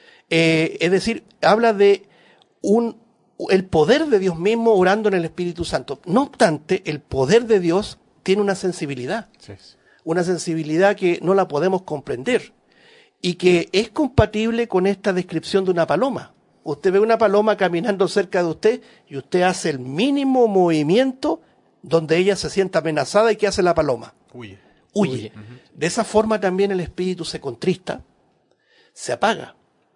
Eh, es decir, habla de un, el poder de Dios mismo orando en el Espíritu Santo. No obstante, el poder de Dios tiene una sensibilidad, sí. una sensibilidad que no la podemos comprender y que es compatible con esta descripción de una paloma. Usted ve una paloma caminando cerca de usted y usted hace el mínimo movimiento donde ella se sienta amenazada, y ¿qué hace la paloma? Huye. Huye. Huye. Uh-huh. De esa forma también el espíritu se contrista, se apaga.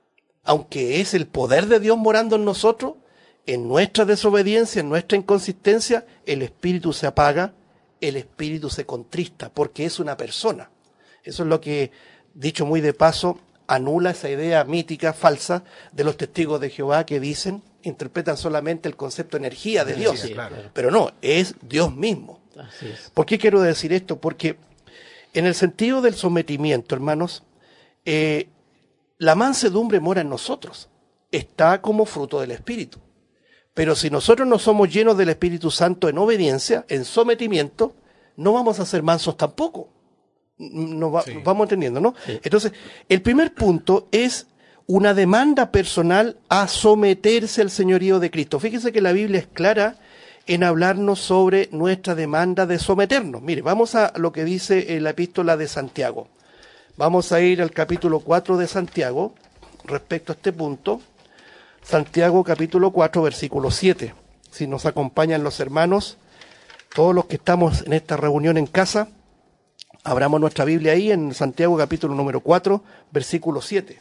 Aunque es el poder de Dios morando en nosotros, en nuestra desobediencia, en nuestra inconsistencia, el espíritu se apaga, el espíritu se contrista, porque es una persona. Eso es lo que, dicho muy de paso, anula esa idea mítica, falsa, de los testigos de Jehová que dicen, interpretan solamente el concepto de energía de Dios. Sí, claro. Pero no, es Dios mismo. Así es. ¿Por qué quiero decir esto? Porque en el sentido del sometimiento, hermanos, eh, la mansedumbre mora en nosotros, está como fruto del Espíritu. Pero si nosotros no somos llenos del Espíritu Santo en obediencia, en sometimiento, no vamos a ser mansos tampoco. Nos va, sí. vamos entendiendo, ¿no? Sí. Entonces, el primer punto es una demanda personal a someterse al señorío de Cristo. Fíjese que la Biblia es clara en hablarnos sobre nuestra demanda de someternos. Mire, vamos a lo que dice la epístola de Santiago. Vamos a ir al capítulo cuatro de Santiago, respecto a este punto. Santiago capítulo cuatro, versículo siete. Si nos acompañan los hermanos, todos los que estamos en esta reunión en casa, abramos nuestra Biblia ahí en Santiago capítulo número cuatro, versículo siete.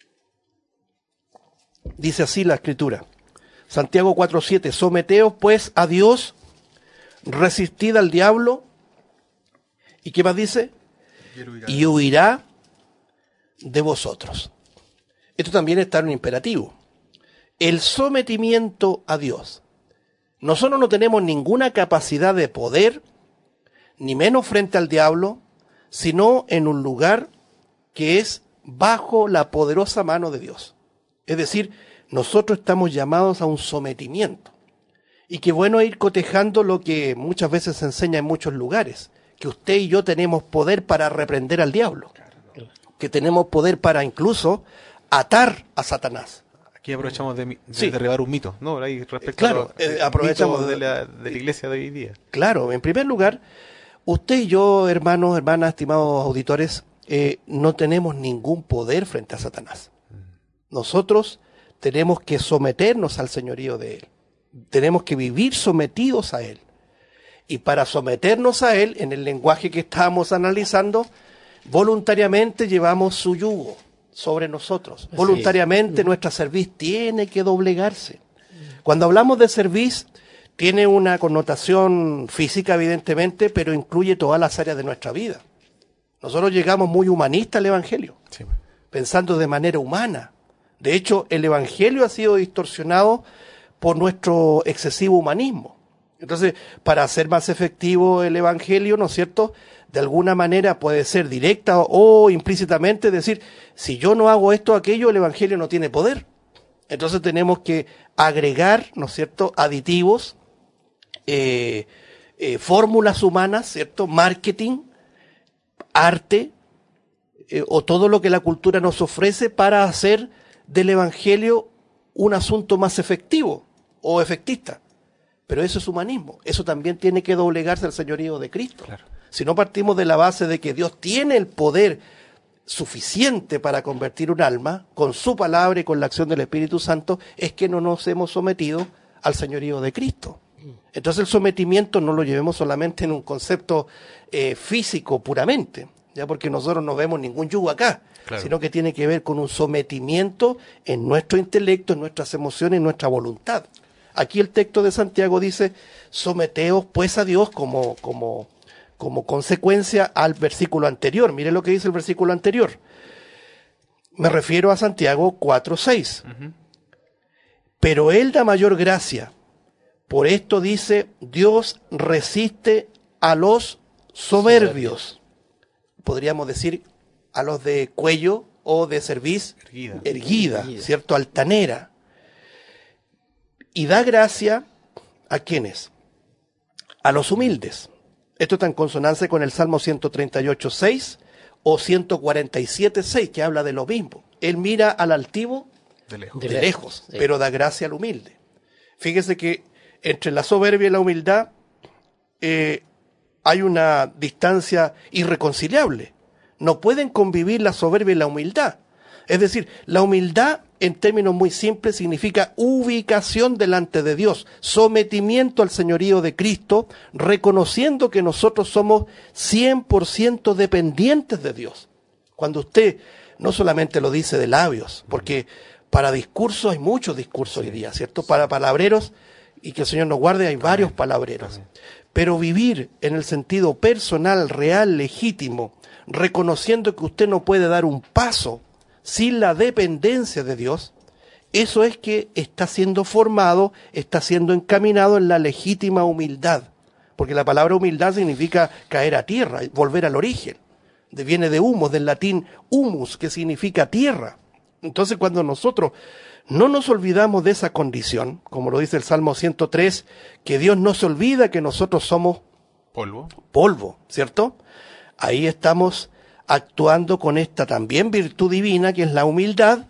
Dice así la Escritura. Santiago cuatro, siete. Someteos pues a Dios, resistid al diablo. ¿Y qué más dice? Y huirá de vosotros. Esto también está en un imperativo. El sometimiento a Dios. Nosotros no tenemos ninguna capacidad de poder, ni menos frente al diablo, sino en un lugar que es bajo la poderosa mano de Dios. Es decir, nosotros estamos llamados a un sometimiento. Y qué bueno ir cotejando lo que muchas veces se enseña en muchos lugares, que usted y yo tenemos poder para reprender al diablo, que tenemos poder para incluso atar a Satanás. Aquí aprovechamos de, de sí. derribar un mito, ¿no? Ahí respecto claro, a eh, aprovechamos de la, de la iglesia de hoy día. Claro, en primer lugar, usted y yo, hermanos, hermanas, estimados auditores, eh, no tenemos ningún poder frente a Satanás. Nosotros tenemos que someternos al señorío de él. Tenemos que vivir sometidos a él. Y para someternos a él, en el lenguaje que estamos analizando, voluntariamente llevamos su yugo sobre nosotros. Así voluntariamente es. Nuestra cerviz tiene que doblegarse. Cuando hablamos de cerviz, tiene una connotación física, evidentemente, pero incluye todas las áreas de nuestra vida. Nosotros llegamos muy humanistas al Evangelio, sí. pensando de manera humana. De hecho, el Evangelio ha sido distorsionado por nuestro excesivo humanismo. Entonces, para hacer más efectivo el Evangelio, ¿no es cierto?, de alguna manera puede ser directa o implícitamente decir, si yo no hago esto o aquello, el Evangelio no tiene poder. Entonces tenemos que agregar, ¿no es cierto?, aditivos, eh, eh, fórmulas humanas, ¿cierto?, marketing, arte, eh, o todo lo que la cultura nos ofrece para hacer del Evangelio un asunto más efectivo o efectista. Pero eso es humanismo. Eso también tiene que doblegarse al señorío de Cristo. Claro. Si no partimos de la base de que Dios tiene el poder suficiente para convertir un alma, con su palabra y con la acción del Espíritu Santo, es que no nos hemos sometido al señorío de Cristo. Entonces el sometimiento no lo llevemos solamente en un concepto eh, físico puramente, ya porque nosotros no vemos ningún yugo acá, Claro. sino que tiene que ver con un sometimiento en nuestro intelecto, en nuestras emociones, en nuestra voluntad. Aquí el texto de Santiago dice, someteos pues a Dios como, como, como consecuencia al versículo anterior. Mire lo que dice el versículo anterior. Me refiero a Santiago cuatro seis. Uh-huh. Pero Él da mayor gracia. Por esto dice, Dios resiste a los soberbios. Podríamos decir a los de cuello o de cerviz Erguida. erguida, ¿cierto? Altanera. Y da gracia a quienes, a los humildes. Esto está en consonancia con el Salmo ciento treinta y ocho seis o ciento cuarenta y siete seis, que habla de lo mismo. Él mira al altivo De lejos. de, De lejos, lejos, sí. pero da gracia al humilde. Fíjese que entre la soberbia y la humildad eh, hay una distancia irreconciliable. No pueden convivir la soberbia y la humildad. Es decir, la humildad, en términos muy simples, significa ubicación delante de Dios, sometimiento al señorío de Cristo, reconociendo que nosotros somos cien por ciento dependientes de Dios. Cuando usted no solamente lo dice de labios, porque para discursos hay muchos discursos hoy día, ¿cierto? Para palabreros, y que el Señor nos guarde, hay varios palabreros. Pero vivir en el sentido personal, real, legítimo, reconociendo que usted no puede dar un paso sin la dependencia de Dios, eso es que está siendo formado, está siendo encaminado en la legítima humildad. Porque la palabra humildad significa caer a tierra, volver al origen. De, viene de humus, del latín humus, que significa tierra. Entonces cuando nosotros no nos olvidamos de esa condición, como lo dice el Salmo ciento tres, que Dios no se olvida que nosotros somos Polvo. polvo, ¿cierto? Ahí estamos actuando con esta también virtud divina, que es la humildad,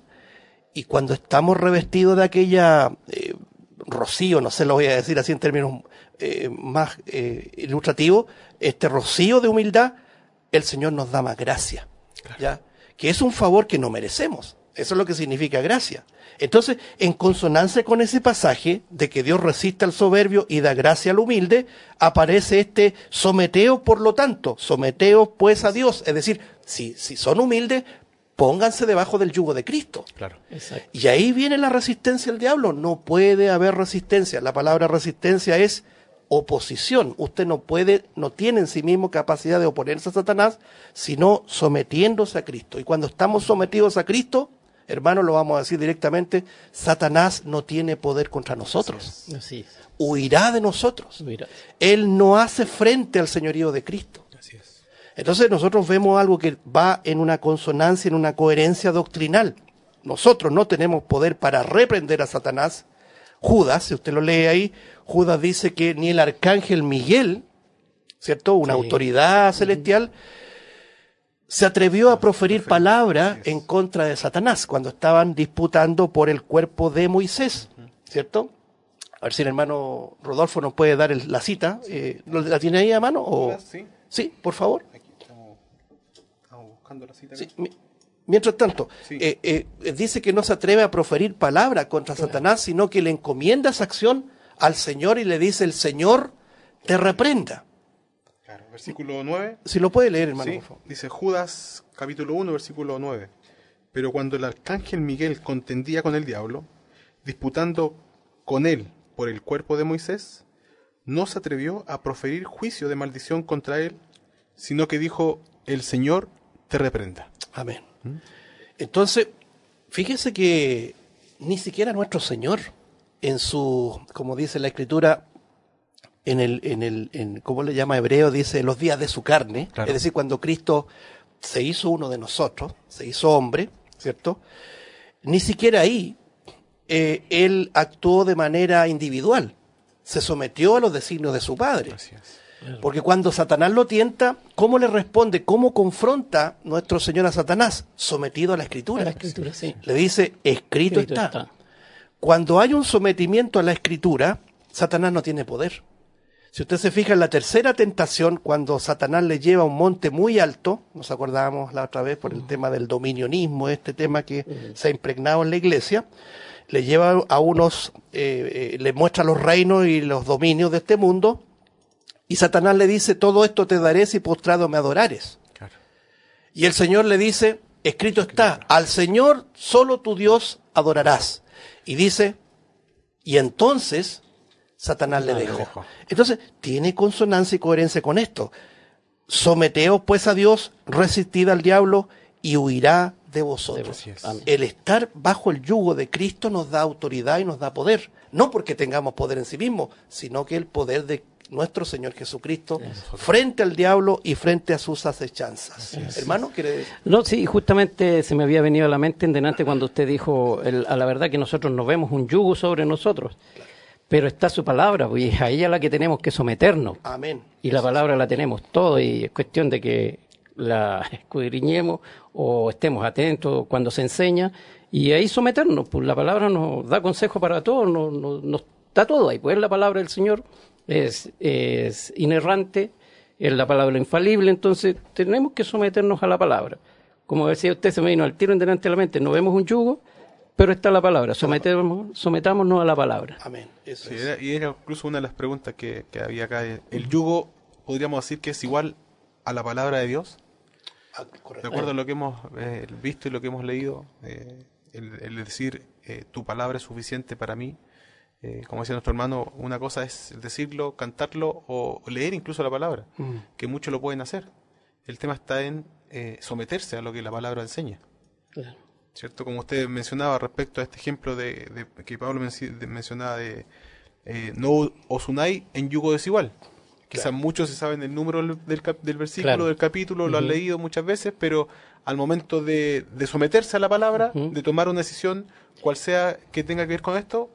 y cuando estamos revestidos de aquella eh, rocío, no sé, lo voy a decir así en términos eh, más eh, ilustrativos, este rocío de humildad, el Señor nos da más gracia, claro. ¿Ya? Que es un favor que no merecemos. Eso es lo que significa gracia. Entonces, en consonancia con ese pasaje de que Dios resiste al soberbio y da gracia al humilde, aparece este someteos, por lo tanto, someteos pues a Dios. Es decir, si, si son humildes, pónganse debajo del yugo de Cristo. Claro. Exacto. Y ahí viene la resistencia al diablo. No puede haber resistencia. La palabra resistencia es oposición. Usted no puede, no tiene en sí mismo capacidad de oponerse a Satanás, sino sometiéndose a Cristo. Y cuando estamos sometidos a Cristo, hermano, lo vamos a decir directamente, Satanás no tiene poder contra nosotros. Así es. Huirá de nosotros. Mira. Él no hace frente al señorío de Cristo. Así es. Entonces nosotros vemos algo que va en una consonancia, en una coherencia doctrinal. Nosotros no tenemos poder para reprender a Satanás. Judas, si usted lo lee ahí, Judas dice que ni el arcángel Miguel, ¿cierto? Una Sí. autoridad celestial, se atrevió a proferir palabra en contra de Satanás cuando estaban disputando por el cuerpo de Moisés, ¿cierto? A ver si el hermano Rodolfo nos puede dar el- la cita. Eh, ¿La tiene ahí a mano? O... Sí. Sí, por favor. Aquí estamos, estamos buscando la cita. Sí, mi- Mientras tanto, Sí. eh, eh, dice que no se atreve a proferir palabra contra Satanás, sino que le encomienda esa acción al Señor y le dice, el Señor te reprenda. Claro. Versículo nueve. Si lo puede leer, hermano, Sí, por favor. dice Judas capítulo uno, versículo nueve. Pero cuando el arcángel Miguel contendía con el diablo, disputando con él por el cuerpo de Moisés, no se atrevió a proferir juicio de maldición contra él, sino que dijo, el Señor te reprenda. Amén. Entonces, fíjese que ni siquiera nuestro Señor, en su, como dice la Escritura, en el, en el, en, ¿cómo le llama hebreo? Dice los días de su carne, Claro. es decir, cuando Cristo se hizo uno de nosotros, se hizo hombre, ¿cierto? Ni siquiera ahí eh, él actuó de manera individual, se sometió a los designios de su Padre. Así es. Porque cuando Satanás lo tienta, ¿cómo le responde? ¿Cómo confronta nuestro Señor a Satanás? Sometido a la Escritura. A la Escritura, sí. Le dice, escrito, Escrito está. está. Cuando hay un sometimiento a la Escritura, Satanás no tiene poder. Si usted se fija en la tercera tentación, cuando Satanás le lleva a un monte muy alto, nos acordábamos la otra vez por el tema del dominionismo, este tema que se ha impregnado en la iglesia, le lleva a unos, eh, eh, le muestra los reinos y los dominios de este mundo, y Satanás le dice, todo esto te daré si postrado me adorares. Claro. Y el Señor le dice, escrito está, al Señor solo tu Dios adorarás. Y dice, y entonces Satanás le dejó. Entonces, tiene consonancia y coherencia con esto. Someteos pues a Dios, resistid al diablo y huirá de vosotros. Así es. El estar bajo el yugo de Cristo nos da autoridad y nos da poder. No porque tengamos poder en sí mismo, sino que el poder de nuestro Señor Jesucristo frente al diablo y frente a sus acechanzas. Hermano, ¿quiere decir? No, sí, justamente se me había venido a la mente en delante cuando usted dijo, el, a la verdad que nosotros no vemos un yugo sobre nosotros. Claro. Pero está su palabra, y es a ella la que tenemos que someternos. Amén. Y la palabra la tenemos todo, y es cuestión de que la escudriñemos o estemos atentos cuando se enseña, y ahí someternos. Pues la palabra nos da consejo para todos, nos, nos, nos da todo ahí. Pues la palabra del Señor es, es inerrante, es la palabra infalible, entonces tenemos que someternos a la palabra. Como decía usted, se me vino al tiro en delante de la mente, no vemos un yugo, pero está la palabra, sometemos, sometámonos a la palabra. Amén. Eso Sí, es. era, y era incluso una de las preguntas que, que había acá. El yugo, podríamos decir que es igual a la palabra de Dios. Ah, De correcto. acuerdo a lo que hemos eh, visto y lo que hemos leído, eh, el, el decir eh, tu palabra es suficiente para mí. Eh, como decía nuestro hermano, una cosa es decirlo, cantarlo o leer incluso la palabra, Mm. que muchos lo pueden hacer. El tema está en eh, someterse a lo que la palabra enseña. Claro. ¿Cierto? Como usted mencionaba respecto a este ejemplo de, de que Pablo menci- de- mencionaba de eh, no os unáis en yugo desigual. Quizás Claro. muchos se saben el número del, del, cap- del versículo, Claro. del capítulo, lo han Ujú. leído muchas veces, pero al momento de, de someterse a la palabra, Ujú. de tomar una decisión, cual sea que tenga que ver con esto,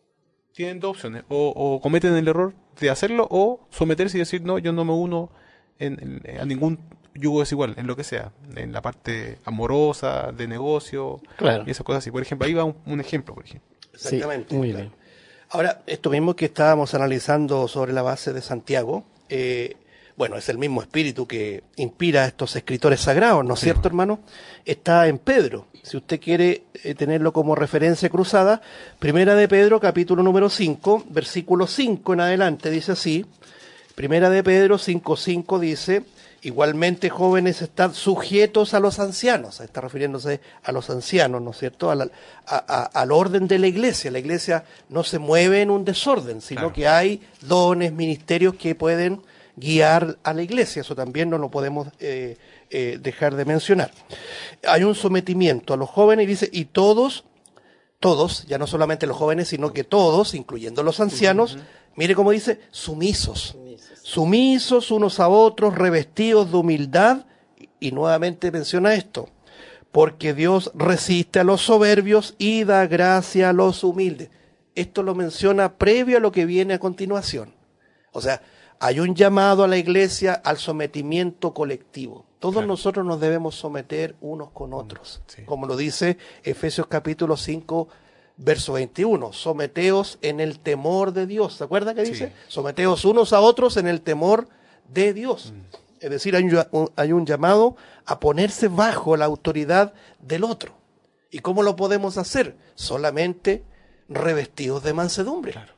tienen dos opciones. O, o cometen el error de hacerlo, o someterse y decir, no, yo no me uno en, en- a ningún yugo desigual, en lo que sea, en la parte amorosa, de negocio, Claro. y esas cosas así. Por ejemplo, ahí va un, un ejemplo, por ejemplo. Exactamente. Sí, muy claro. bien. Ahora, esto mismo que estábamos analizando sobre la base de Santiago, eh, bueno, es el mismo espíritu que inspira a estos escritores sagrados, ¿no es cierto, hermano? Está en Pedro. Si usted quiere eh, tenerlo como referencia cruzada, Primera de Pedro, capítulo número cinco, versículo cinco en adelante, dice así. Primera de Pedro cinco cinco dice, igualmente jóvenes estad sujetos a los ancianos, está refiriéndose a los ancianos, ¿no es cierto? A la- a- a- al orden de la iglesia. La iglesia no se mueve en un desorden, sino Claro. que hay dones, ministerios que pueden guiar a la iglesia. Eso también no lo podemos eh, eh, dejar de mencionar. Hay un sometimiento a los jóvenes y dice, y todos, todos, ya no solamente los jóvenes, sino que todos, incluyendo los ancianos, mire cómo dice, sumisos. Sumisos unos a otros, revestidos de humildad, y nuevamente menciona esto, porque Dios resiste a los soberbios y da gracia a los humildes. Esto lo menciona previo a lo que viene a continuación. O sea, hay un llamado a la iglesia al sometimiento colectivo. Todos Claro. nosotros nos debemos someter unos con otros, Sí. como lo dice Efesios capítulo cinco, verso veintiuno, someteos en el temor de Dios. ¿Se acuerda que dice? Sí. Someteos unos a otros en el temor de Dios. Es decir, hay un, un- hay un llamado a ponerse bajo la autoridad del otro. ¿Y cómo lo podemos hacer? Solamente revestidos de mansedumbre. Claro.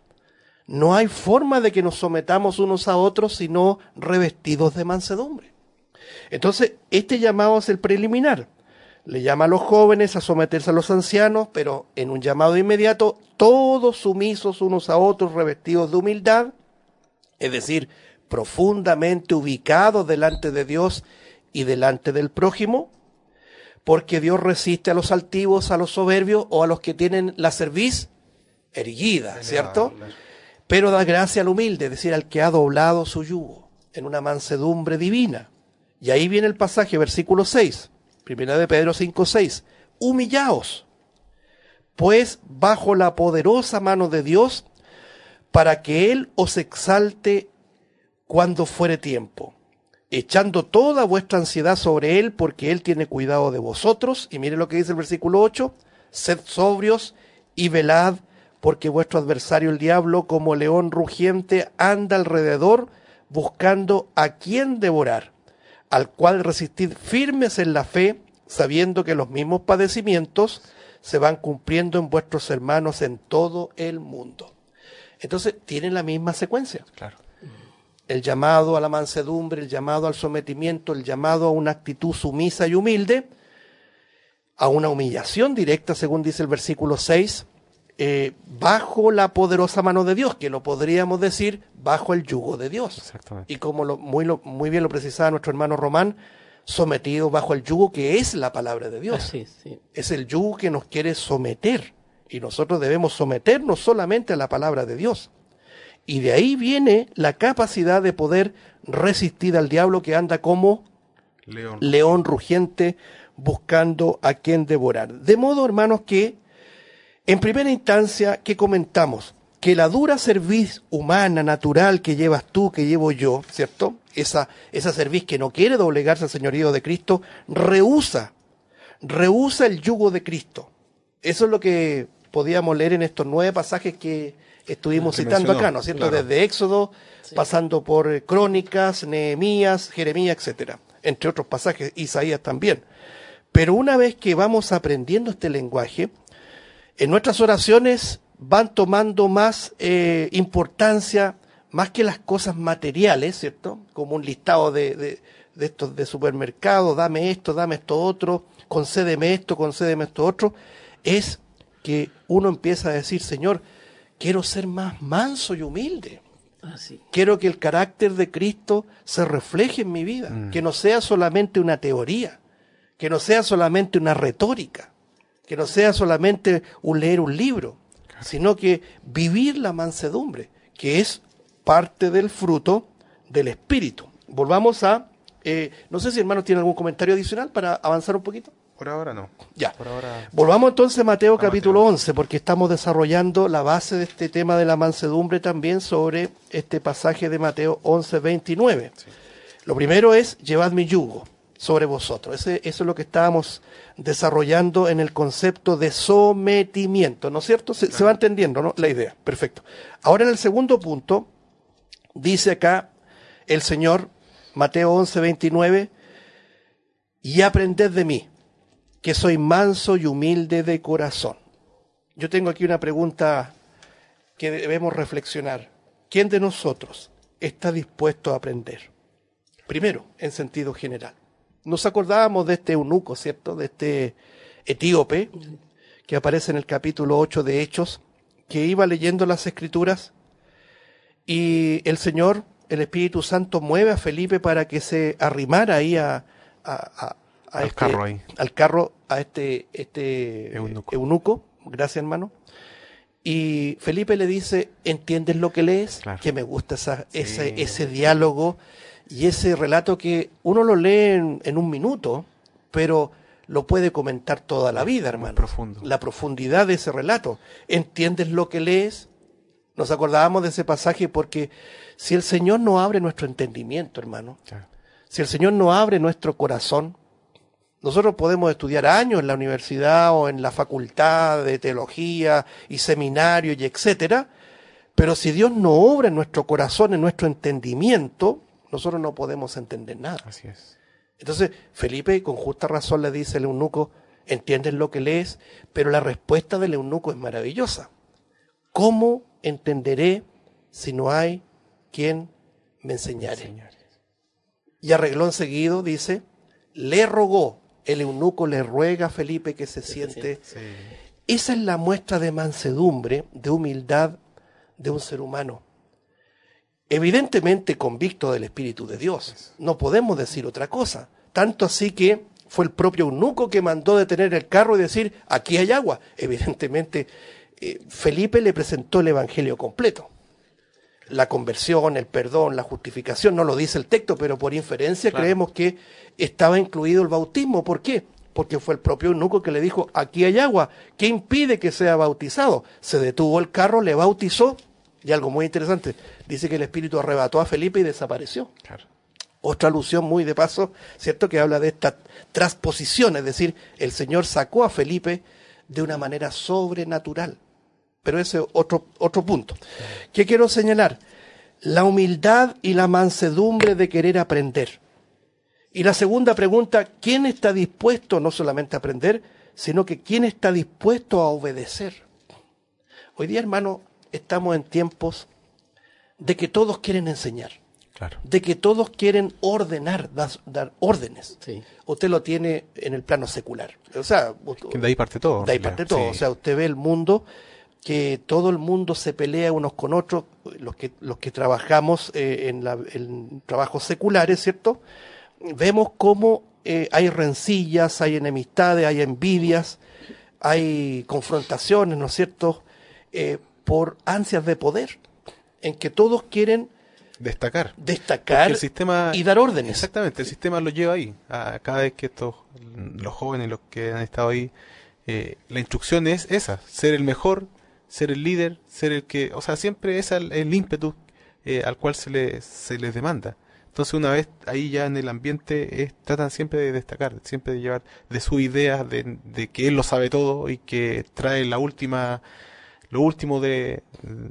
No hay forma de que nos sometamos unos a otros sino revestidos de mansedumbre. Entonces, este llamado es el preliminar. Le llama a los jóvenes a someterse a los ancianos, pero en un llamado inmediato, todos sumisos unos a otros, revestidos de humildad, es decir, profundamente ubicados delante de Dios y delante del prójimo, porque Dios resiste a los altivos, a los soberbios o a los que tienen la cerviz erguida, ¿cierto? Pero da gracia al humilde, es decir, al que ha doblado su yugo en una mansedumbre divina. Y ahí viene el pasaje, versículo seis, Primera de Pedro cinco seis. Humillaos, pues bajo la poderosa mano de Dios, para que Él os exalte cuando fuere tiempo, echando toda vuestra ansiedad sobre él, porque él tiene cuidado de vosotros. Y mire lo que dice el versículo ocho, sed sobrios y velad, porque vuestro adversario el diablo, como león rugiente, anda alrededor, buscando a quien devorar, al cual resistid firmes en la fe, sabiendo que los mismos padecimientos se van cumpliendo en vuestros hermanos en todo el mundo. Entonces, tienen la misma secuencia. Claro. El llamado a la mansedumbre, el llamado al sometimiento, el llamado a una actitud sumisa y humilde, a una humillación directa, según dice el versículo seis, eh, bajo la poderosa mano de Dios, que lo podríamos decir bajo el yugo de Dios. Exactamente. Y como lo, muy, lo, muy bien lo precisaba nuestro hermano Román, sometido bajo el yugo que es la palabra de Dios. Así, sí. Es el yugo que nos quiere someter, y nosotros debemos someternos solamente a la palabra de Dios. Y de ahí viene la capacidad de poder resistir al diablo que anda como León. león rugiente buscando a quien devorar. De modo, hermanos, que en primera instancia, ¿qué comentamos? Que la dura cerviz humana, natural, que llevas tú, que llevo yo, ¿cierto? Esa, esa cerviz que no quiere doblegarse al señorío de Cristo, rehúsa, rehúsa el yugo de Cristo. Eso es lo que podíamos leer en estos nueve pasajes que estuvimos que citando mencionó, acá, ¿no es cierto? claro. Desde Éxodo, Sí. pasando por eh, Crónicas, Nehemías, Jeremías, etcétera, entre otros pasajes, Isaías también. Pero una vez que vamos aprendiendo este lenguaje, en nuestras oraciones van tomando más eh, importancia, más que las cosas materiales, ¿cierto? Como un listado de, de, de estos de supermercado, dame esto, dame esto otro, concédeme esto, concédeme esto otro, es que uno empieza a decir, Señor, quiero ser más manso y humilde. Así. Quiero que el carácter de Cristo se refleje en mi vida, Mm. que no sea solamente una teoría, que no sea solamente una retórica, que no sea solamente un leer un libro, sino que vivir la mansedumbre, que es parte del fruto del Espíritu. Volvamos a, eh, no sé si hermanos tienen algún comentario adicional para avanzar un poquito. Por ahora no. Ya. Por ahora. Volvamos entonces a Mateo A capítulo Mateo. once, porque estamos desarrollando la base de este tema de la mansedumbre también sobre este pasaje de Mateo once, veintinueve. Sí. Lo primero es, llevad mi yugo sobre vosotros. Ese, eso es lo que estábamos desarrollando en el concepto de sometimiento, ¿no es cierto? Se, se va entendiendo, ¿no? La idea. Perfecto. Ahora en el segundo punto, dice acá el Señor, Mateo once, veintinueve, y aprended de mí, que soy manso y humilde de corazón. Yo tengo aquí una pregunta que debemos reflexionar. ¿Quién de nosotros está dispuesto a aprender? Primero, en sentido general. Nos acordábamos de este eunuco, ¿cierto? De este etíope que aparece en el capítulo ocho de Hechos, que iba leyendo las Escrituras y el Señor, el Espíritu Santo, mueve a Felipe para que se arrimara ahí a, a, a, a Al este, carro ahí. al carro, a este, este Eunuco. eunuco. Gracias, hermano. Y Felipe le dice, ¿entiendes lo que lees? Claro. Que me gusta esa, Sí. ese, ese diálogo y ese relato que uno lo lee en, en un minuto, pero lo puede comentar toda la vida, hermano. profundo. La profundidad de ese relato. ¿Entiendes lo que lees? Nos acordábamos de ese pasaje porque si el Señor no abre nuestro entendimiento, hermano, Claro. si el Señor no abre nuestro corazón, nosotros podemos estudiar años en la universidad o en la facultad de teología y seminario y etcétera, pero si Dios no obra en nuestro corazón, en nuestro entendimiento, nosotros no podemos entender nada. Así es. Entonces, Felipe con justa razón le dice al eunuco, ¿entiendes lo que lees? Pero la respuesta del eunuco es maravillosa. ¿Cómo entenderé si no hay quien me enseñare? Señores. Y arregló enseguida, dice, le rogó, el eunuco le ruega a Felipe que se siente. Sí. Esa es la muestra de mansedumbre, de humildad de un ser humano. Evidentemente convicto del Espíritu de Dios. No podemos decir otra cosa. Tanto así que fue el propio eunuco que mandó detener el carro y decir, aquí hay agua. Evidentemente, eh, Felipe le presentó el Evangelio completo. La conversión, el perdón, la justificación, no lo dice el texto, pero por inferencia Claro. creemos que estaba incluido el bautismo. ¿Por qué? Porque fue el propio eunuco que le dijo, aquí hay agua, ¿qué impide que sea bautizado? Se detuvo el carro, le bautizó Y algo muy interesante, dice que el Espíritu arrebató a Felipe y desapareció. Claro. Otra alusión muy de paso, ¿cierto? Que habla de esta transposición, es decir, el Señor sacó a Felipe de una manera sobrenatural. Pero ese es otro, otro punto. ¿Qué quiero señalar? La humildad y la mansedumbre de querer aprender. Y la segunda pregunta, ¿quién está dispuesto no solamente a aprender, sino que quién está dispuesto a obedecer? Hoy día, hermano, estamos en tiempos de que todos quieren enseñar. Claro. De que todos quieren ordenar, dar, dar órdenes. Sí. Usted lo tiene en el plano secular. O sea, Que de ahí parte todo. de ahí parte todo. Sí. O sea, usted ve el mundo, que todo el mundo se pelea unos con otros, los que, los que trabajamos eh, en, la, en trabajos seculares, ¿cierto? Vemos cómo eh, hay rencillas, hay enemistades, hay envidias, hay confrontaciones, ¿no es cierto?, eh, por ansias de poder, en que todos quieren Destacar. destacar el sistema, y dar órdenes. Exactamente, el sistema lo lleva ahí. A cada vez que estos, los jóvenes, los que han estado ahí, eh, la instrucción es esa, ser el mejor, ser el líder, ser el que, o sea, siempre es el, el ímpetu eh, al cual se les, se les demanda. Entonces, una vez ahí ya en el ambiente, es, tratan siempre de destacar, siempre de llevar de sus ideas, de, de que él lo sabe todo y que trae la última, lo último de,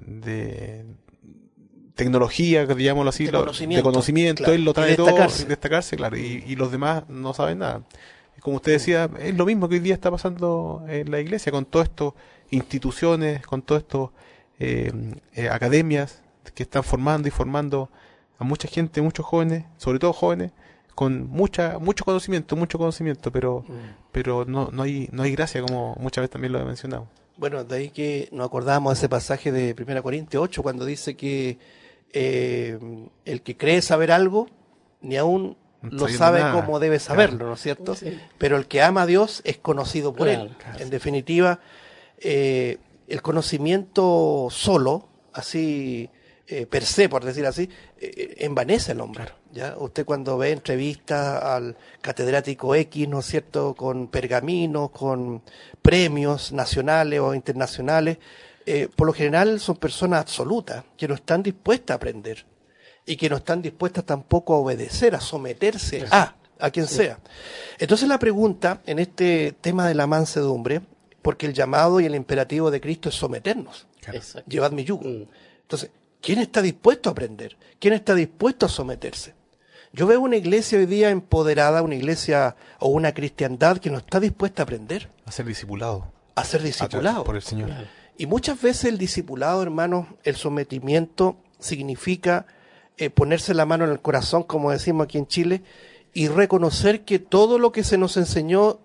de tecnología, digámoslo así, De lo- conocimiento, de conocimiento, claro. él lo Y trae todo, destacarse. y destacarse, claro, y, y los demás no saben nada. Como usted decía, es lo mismo que hoy día está pasando en la iglesia, con todas estas instituciones, con todas estas eh, eh, academias que están formando y formando a mucha gente, muchos jóvenes, sobre todo jóvenes, con mucha mucho conocimiento, mucho conocimiento, pero Mm. pero no no hay no hay gracia, como muchas veces también lo he mencionado. Bueno, de ahí que nos acordamos de ese pasaje de primera Corintios ocho, cuando dice que eh, el que cree saber algo, ni aún No lo sabiendo sabe nada. como debe saberlo, ¿no es cierto? Sí. Pero el que ama a Dios es conocido por Claro, él. claro. En definitiva, eh, el conocimiento solo, así eh, per se, por decir así, eh, envanece al hombre. ¿Ya? Usted cuando ve entrevistas al catedrático X, ¿no es cierto?, con pergaminos, con premios nacionales o internacionales, eh, por lo general son personas absolutas, que no están dispuestas a aprender y que no están dispuestas tampoco a obedecer, a someterse a, a quien sea. Entonces la pregunta en este tema de la mansedumbre, porque el llamado y el imperativo de Cristo es someternos, Exacto. llevad mi yugo. Mm. Entonces, ¿quién está dispuesto a aprender? ¿Quién está dispuesto a someterse? Yo veo una iglesia hoy día empoderada, una iglesia o una cristiandad que no está dispuesta a aprender, A ser discipulado a ser a- discipulado. por el Señor. Claro. Y muchas veces el discipulado, hermanos, el sometimiento significa eh, ponerse la mano en el corazón, como decimos aquí en Chile, y reconocer que todo lo que se nos enseñó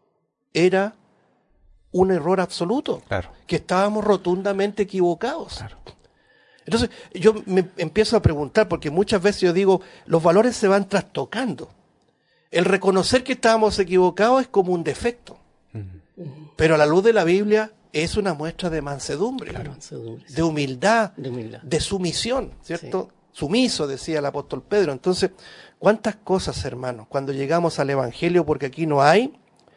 era un error absoluto, Claro. que estábamos rotundamente equivocados. Claro. Entonces yo me empiezo a preguntar, porque muchas veces yo digo, los valores se van trastocando. El reconocer que estábamos equivocados es como un defecto, Ujú. pero a la luz de la Biblia es una muestra de mansedumbre, Mansedumbre, sí. de humildad, De humildad. de sumisión, ¿cierto? Sumiso, decía el apóstol Pedro. Entonces, ¿cuántas cosas, hermanos, cuando llegamos al Evangelio, porque aquí no hay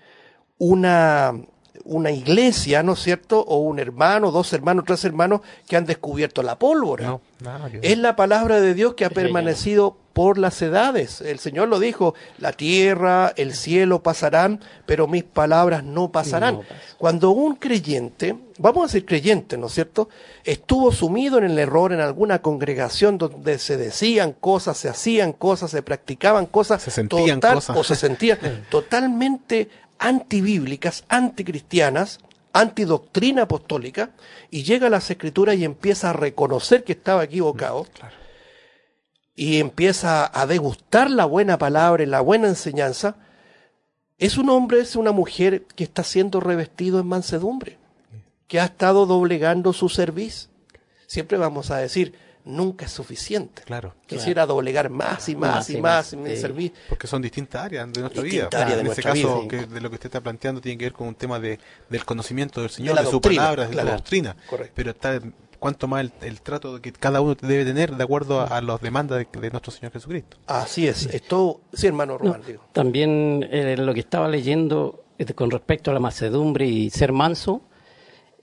una, una iglesia, ¿no es cierto?, o un hermano, dos hermanos, tres hermanos que han descubierto la pólvora. No, nada que ver. Es la palabra de Dios que ha Sí, permanecido por las edades. El Señor lo dijo, la tierra, el cielo pasarán, pero mis palabras no pasarán. No pasan. Cuando un creyente, vamos a decir creyente, ¿no es cierto?, estuvo sumido en el error en alguna congregación donde se decían cosas, se hacían cosas, se practicaban cosas, Se sentían total- cosas. o se sentían totalmente antibíblicas, anticristianas, antidoctrina apostólica, y llega a las escrituras y empieza a reconocer que estaba equivocado, Claro. y empieza a degustar la buena palabra y la buena enseñanza, es un hombre, es una mujer que está siendo revestido en mansedumbre, que ha estado doblegando su cerviz. Siempre vamos a decir, nunca es suficiente. Claro. Quisiera doblegar más y más, Más y y más, más, mi sí. cerviz. Porque son distintas áreas de nuestra Distintas vida. áreas de en nuestra este caso, vida, que de lo que usted está planteando tiene que ver con un tema de, del conocimiento del Señor, De la de, su doctrina, palabra, de claro. su doctrina. Correcto. Pero está cuanto más el, el trato que cada uno debe tener de acuerdo a, a las demandas de, de nuestro Señor Jesucristo. Así es. Esto, sí, hermano No, Román, digo. también eh, lo que estaba leyendo eh, con respecto a la mansedumbre y ser manso,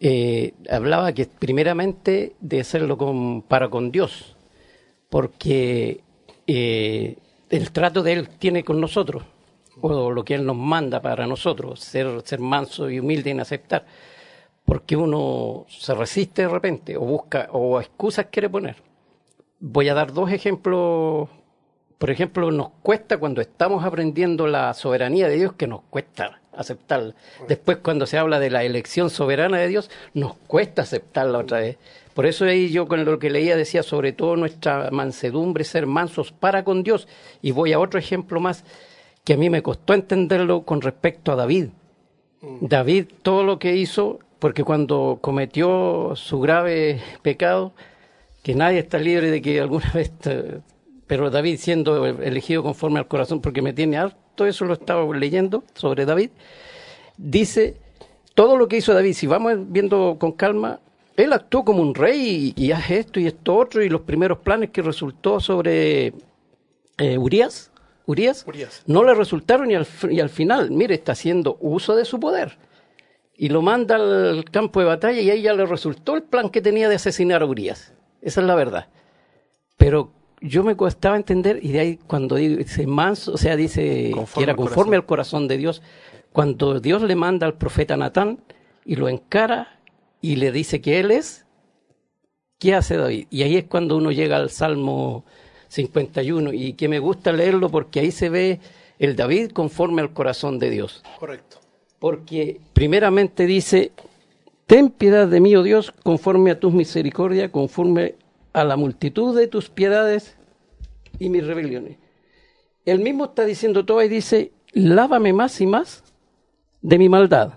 eh, hablaba que primeramente de hacerlo con, para con Dios, porque eh, el trato de Él tiene con nosotros, o lo que Él nos manda para nosotros, ser, ser manso y humilde en aceptar, porque uno se resiste de repente, o busca, o excusas quiere poner. Voy a dar dos ejemplos. Por ejemplo, nos cuesta cuando estamos aprendiendo la soberanía de Dios, que nos cuesta aceptarla. Después, cuando se habla de la elección soberana de Dios, nos cuesta aceptarla otra vez. Por eso ahí yo con lo que leía decía, sobre todo nuestra mansedumbre, ser mansos para con Dios. Y voy a otro ejemplo más, que a mí me costó entenderlo con respecto a David. David, todo lo que hizo, porque cuando cometió su grave pecado, que nadie está libre de que alguna vez... Pero David, siendo elegido conforme al corazón, porque me tiene harto, eso lo estaba leyendo sobre David, dice, todo lo que hizo David, si vamos viendo con calma, él actuó como un rey y, y hace esto y esto otro, y los primeros planes que resultó sobre eh, Urías, Urías, Urías, no le resultaron y al, y al final, mire, está haciendo uso de su poder. Y lo manda al campo de batalla y ahí ya le resultó el plan que tenía de asesinar a Urías. Esa es la verdad. Pero yo me costaba entender, y de ahí cuando dice manso, o sea, dice conforme que era conforme al corazón. al corazón de Dios, cuando Dios le manda al profeta Natán y lo encara y le dice que él es, ¿qué hace David? Y ahí es cuando uno llega al Salmo cincuenta y uno, y que me gusta leerlo porque ahí se ve el David conforme al corazón de Dios. Correcto. Porque primeramente dice, ten piedad de mí, oh Dios, conforme a tus misericordias, conforme a la multitud de tus piedades y mis rebeliones. Él mismo está diciendo todo y dice, lávame más y más de mi maldad.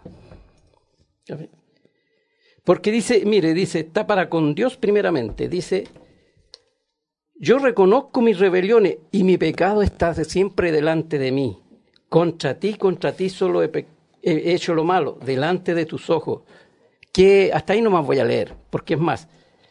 Porque dice, mire, dice, está para con Dios primeramente, dice, yo reconozco mis rebeliones y mi pecado está siempre delante de mí. Contra ti, contra ti solo he, pe- he hecho lo malo, delante de tus ojos. Que hasta ahí no más voy a leer, porque es más,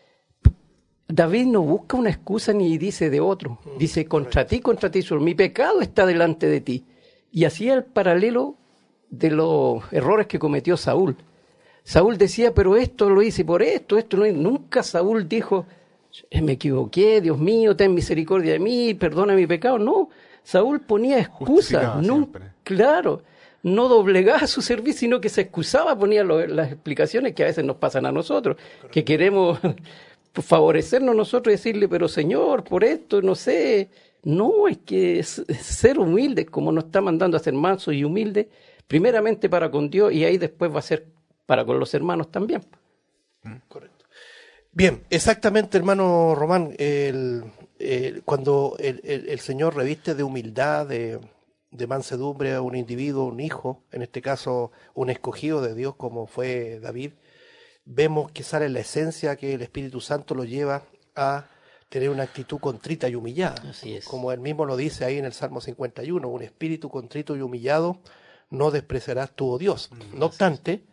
David no busca una excusa ni dice de otro. Dice, contra ti, contra ti solo. Mi pecado está delante de ti. Y hacía el paralelo de los errores que cometió Saúl. Saúl decía, pero esto lo hice por esto, esto no. Nunca Saúl dijo, me equivoqué, Dios mío, ten misericordia de mí, perdona mi pecado. No, Saúl ponía excusas. No, claro, no doblegaba su servicio, sino que se excusaba, ponía lo, las explicaciones que a veces nos pasan a nosotros, correcto, que queremos favorecernos nosotros y decirle, pero Señor, por esto, no sé. No, es que es, es ser humilde, como nos está mandando a ser mansos y humildes, primeramente para con Dios y ahí después va a ser para con los hermanos también. Correcto. Bien, exactamente, hermano Román, el, el, cuando el, el, el Señor reviste de humildad, de, de mansedumbre a un individuo, un hijo, en este caso un escogido de Dios como fue David, vemos que sale la esencia que el Espíritu Santo lo lleva a tener una actitud contrita y humillada. Así es. Como él mismo lo dice ahí en el Salmo cincuenta y uno, un espíritu contrito y humillado no despreciarás tú, oh Dios. Mm, no obstante,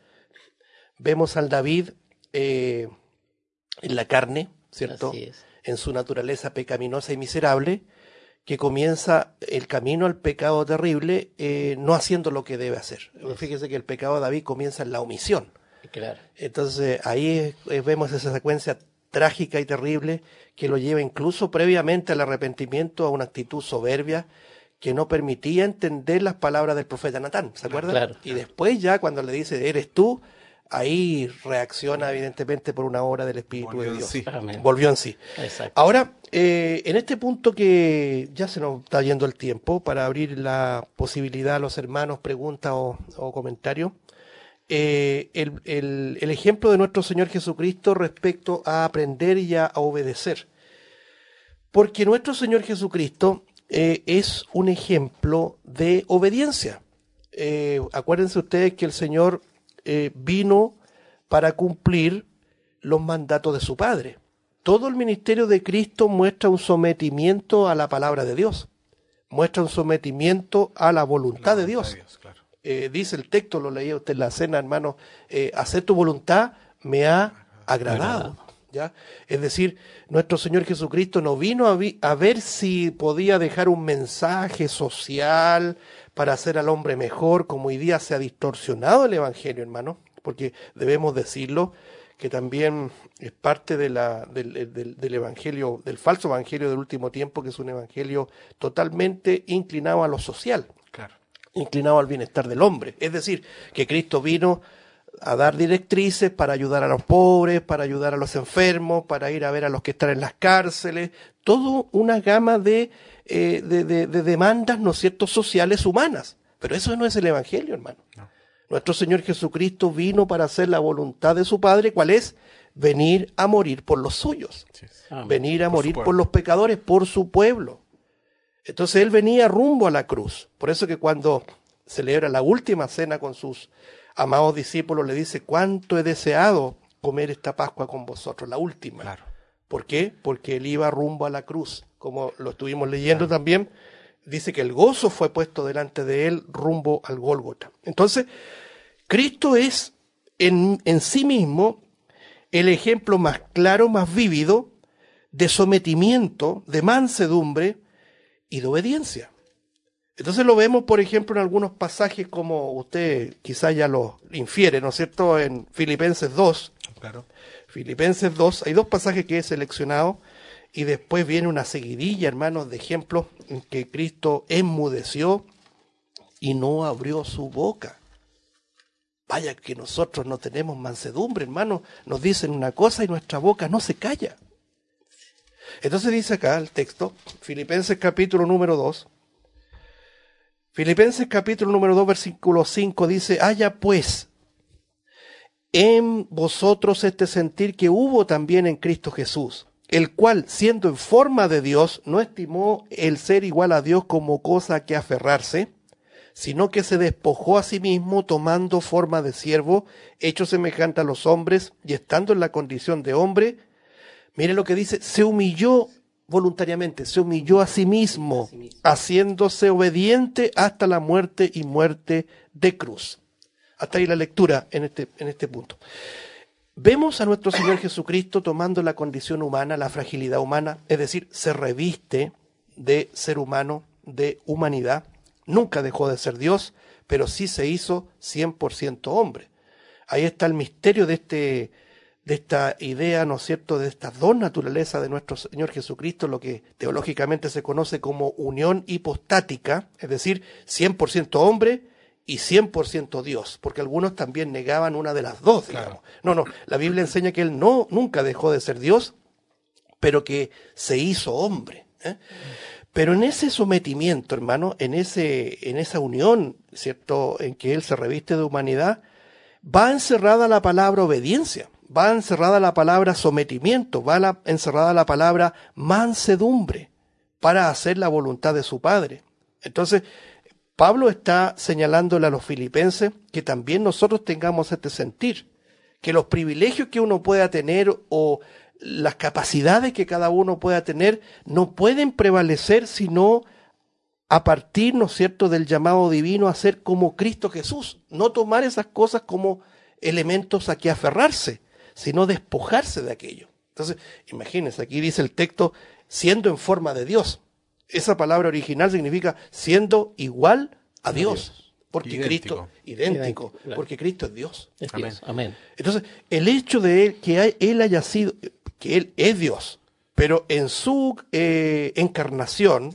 vemos al David eh, en la carne, ¿cierto? Así es. En su naturaleza pecaminosa y miserable, que comienza el camino al pecado terrible eh, no haciendo lo que debe hacer. Yes. Fíjese que el pecado de David comienza en la omisión. Claro. Entonces ahí eh, vemos esa secuencia trágica y terrible que lo lleva incluso previamente al arrepentimiento a una actitud soberbia que no permitía entender las palabras del profeta Natán, ¿se acuerdan? Claro. Y después ya cuando le dice, eres tú, ahí reacciona evidentemente por una obra del Espíritu Volvió de Dios. En sí. Volvió en sí. Exacto. Ahora, eh, en este punto que ya se nos está yendo el tiempo para abrir la posibilidad a los hermanos, preguntas o, o comentarios, eh, el, el, el ejemplo de nuestro Señor Jesucristo respecto a aprender y a, a obedecer. Porque nuestro Señor Jesucristo eh, es un ejemplo de obediencia. Eh, acuérdense ustedes que el Señor eh, vino para cumplir los mandatos de su Padre. Todo el ministerio de Cristo muestra un sometimiento a la palabra de Dios, muestra un sometimiento a la voluntad la de Dios. De Dios claro. eh, dice el texto, lo leía usted en la cena, hermano, eh, hacer tu voluntad me ha agradado. ¿Ya? Es decir, nuestro Señor Jesucristo no vino a, vi- a ver si podía dejar un mensaje social para hacer al hombre mejor, como hoy día se ha distorsionado el Evangelio, hermano. porque debemos decirlo, que también es parte de la, del, del, del evangelio, del falso evangelio del último tiempo, que es un evangelio totalmente inclinado a lo social, Claro. inclinado al bienestar del hombre. Es decir, que Cristo vino a dar directrices para ayudar a los pobres, para ayudar a los enfermos, para ir a ver a los que están en las cárceles, toda una gama de, eh, de, de, de demandas, ¿no es cierto?, sociales humanas. Pero eso no es el evangelio, hermano. No. Nuestro Señor Jesucristo vino para hacer la voluntad de su Padre, ¿cuál es? Venir a morir por los suyos. Sí, sí. Amén. Venir a Por su morir pueblo. por los pecadores, por su pueblo. Entonces Él venía rumbo a la cruz. Por eso que cuando celebra la última cena con sus amados discípulos, le dice, cuánto he deseado comer esta Pascua con vosotros, la última. Claro. ¿Por qué? Porque Él iba rumbo a la cruz. Como lo estuvimos leyendo también, dice que el gozo fue puesto delante de Él rumbo al Gólgota. Entonces, Cristo es en, en sí mismo el ejemplo más claro, más vívido de sometimiento, de mansedumbre y de obediencia. Entonces lo vemos, por ejemplo, en algunos pasajes como usted quizá ya lo infiere, ¿no es cierto?, en Filipenses dos. Claro. Filipenses dos, hay dos pasajes que he seleccionado y después viene una seguidilla, hermanos, de ejemplos en que Cristo enmudeció y no abrió su boca. Vaya que nosotros no tenemos mansedumbre, hermanos, nos dicen una cosa y nuestra boca no se calla. Entonces dice acá el texto, Filipenses capítulo número dos, Filipenses capítulo número dos, versículo cinco dice, haya pues en vosotros este sentir que hubo también en Cristo Jesús, el cual, siendo en forma de Dios, no estimó el ser igual a Dios como cosa a que aferrarse, sino que se despojó a sí mismo, tomando forma de siervo, hecho semejante a los hombres, y estando en la condición de hombre, mire lo que dice, se humilló voluntariamente, se humilló a sí mismo, haciéndose obediente hasta la muerte y muerte de cruz. Hasta ahí la lectura en este, en este punto. Vemos a nuestro Señor Jesucristo tomando la condición humana, la fragilidad humana, es decir, se reviste de ser humano, de humanidad. Nunca dejó de ser Dios, pero sí se hizo cien por ciento hombre. Ahí está el misterio de, este, de esta idea, ¿no es cierto?, de estas dos naturalezas de nuestro Señor Jesucristo, lo que teológicamente se conoce como unión hipostática, es decir, cien por ciento hombre y cien por ciento Dios, porque algunos también negaban una de las dos, digamos. Claro. No, no, la Biblia enseña que Él no, nunca dejó de ser Dios, pero que se hizo hombre, ¿eh? Pero en ese sometimiento, hermano, en ese, en esa unión, ¿cierto?, en que Él se reviste de humanidad, va encerrada la palabra obediencia, va encerrada la palabra sometimiento, va la, encerrada la palabra mansedumbre para hacer la voluntad de su Padre. Entonces, Pablo está señalándole a los filipenses que también nosotros tengamos este sentir, que los privilegios que uno pueda tener o las capacidades que cada uno pueda tener no pueden prevalecer sino a partir, ¿no es cierto?, del llamado divino a ser como Cristo Jesús, no tomar esas cosas como elementos a que aferrarse, sino despojarse de aquello. Entonces, imagínense, aquí dice el texto, siendo en forma de Dios. Esa palabra original significa siendo igual a Dios, porque Idéntico. Cristo, idéntico, Idéntico, claro. porque Cristo es Dios. Es Amén. Dios. Amén. Entonces, el hecho de él, que hay- él haya sido, que él es Dios, pero en su eh, encarnación,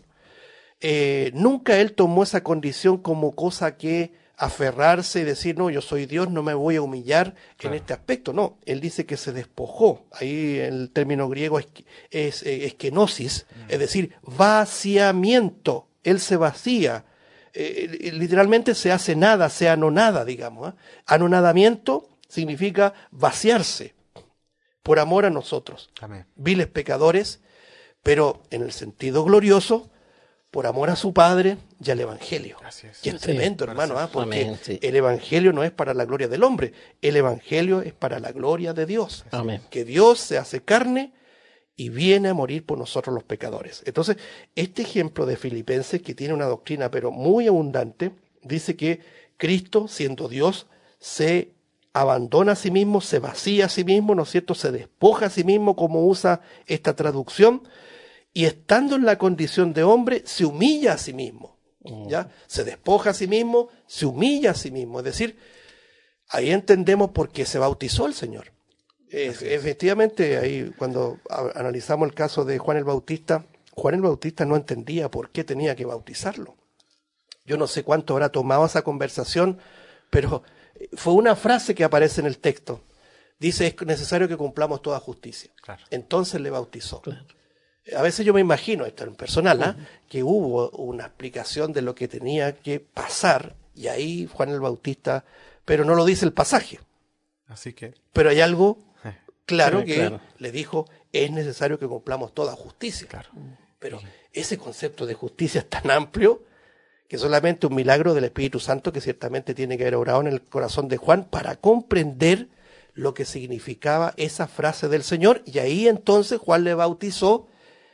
eh, nunca él tomó esa condición como cosa que aferrarse y decir, no, yo soy Dios, no me voy a humillar Claro. en este aspecto. No, él dice que se despojó. Ahí el término griego es, es eh, esquenosis, es decir, vaciamiento. Él se vacía. Eh, literalmente se hace nada, se anonada, digamos. ¿eh? Anonadamiento significa vaciarse por amor a nosotros, Amén. viles pecadores, pero en el sentido glorioso, por amor a su Padre y al Evangelio. Así es. Que es Sí, tremendo, para hermano, ser- ¿ah? porque Amén, sí. el Evangelio no es para la gloria del hombre, el Evangelio es para la gloria de Dios. Amén. Que Dios se hace carne y viene a morir por nosotros los pecadores. Entonces, este ejemplo de Filipenses, que tiene una doctrina pero muy abundante, dice que Cristo, siendo Dios, se abandona a sí mismo, se vacía a sí mismo, ¿no es cierto?, se despoja a sí mismo, como usa esta traducción, y estando en la condición de hombre, se humilla a sí mismo, ¿ya? Se despoja a sí mismo, se humilla a sí mismo, es decir, Ahí entendemos por qué se bautizó el Señor. Es, efectivamente, ahí cuando a, analizamos el caso de Juan el Bautista, Juan el Bautista no entendía por qué tenía que bautizarlo. Yo no sé cuánto habrá tomado esa conversación, pero fue una frase que aparece en el texto. Dice, es necesario que cumplamos toda justicia. Claro. Entonces le bautizó. Claro. A veces yo me imagino, esto en personal, ¿eh? uh-huh. que hubo una explicación de lo que tenía que pasar, y ahí Juan el Bautista, pero no lo dice el pasaje. Así que... Pero hay algo claro sí, que claro. le dijo, es necesario que cumplamos toda justicia. Claro. Pero ese concepto de justicia es tan amplio que solamente un milagro del Espíritu Santo que ciertamente tiene que haber obrado en el corazón de Juan para comprender lo que significaba esa frase del Señor, y ahí entonces Juan le bautizó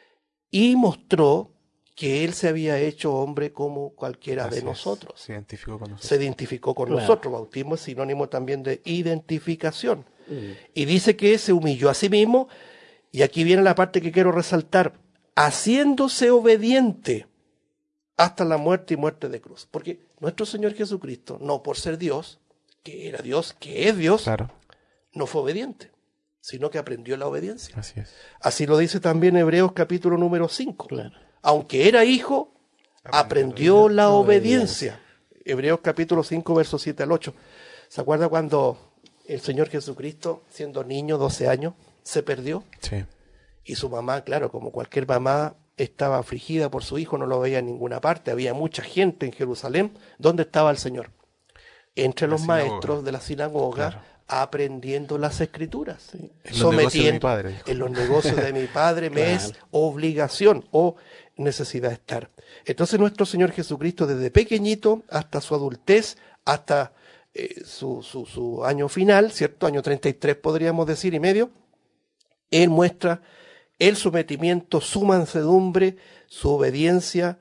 y mostró que él se había hecho hombre como cualquiera Así de es. nosotros. Se identificó con nosotros. Se identificó con Claro. nosotros. Bautismo es sinónimo también de identificación. Mm. Y dice que se humilló a sí mismo, y aquí viene la parte que quiero resaltar, haciéndose obediente hasta la muerte y muerte de cruz. Porque nuestro Señor Jesucristo, no por ser Dios, que era Dios, que es Dios, Claro. no fue obediente, sino que aprendió la obediencia. Así es. Así lo dice también Hebreos capítulo número cinco. Claro. Aunque era hijo, aprendió la obediencia. Hebreos capítulo cinco, versos siete al ocho. ¿Se acuerda cuando el Señor Jesucristo, siendo niño, doce años, se perdió? Sí. Y su mamá, claro, como cualquier mamá, estaba afligida por su hijo, no lo veía en ninguna parte. Había mucha gente en Jerusalén. ¿Dónde estaba el Señor? Entre La los sinagoga. maestros de la sinagoga, Claro. aprendiendo las escrituras. Sí. En los negocios de mi Sometiendo, padre, dijo. en los negocios de mi padre me Claro. es obligación o necesidad estar. Entonces nuestro Señor Jesucristo, desde pequeñito hasta su adultez, hasta eh, su, su, su año final, ¿cierto? Año treinta y tres podríamos decir y medio, Él muestra el sometimiento, su mansedumbre, su obediencia,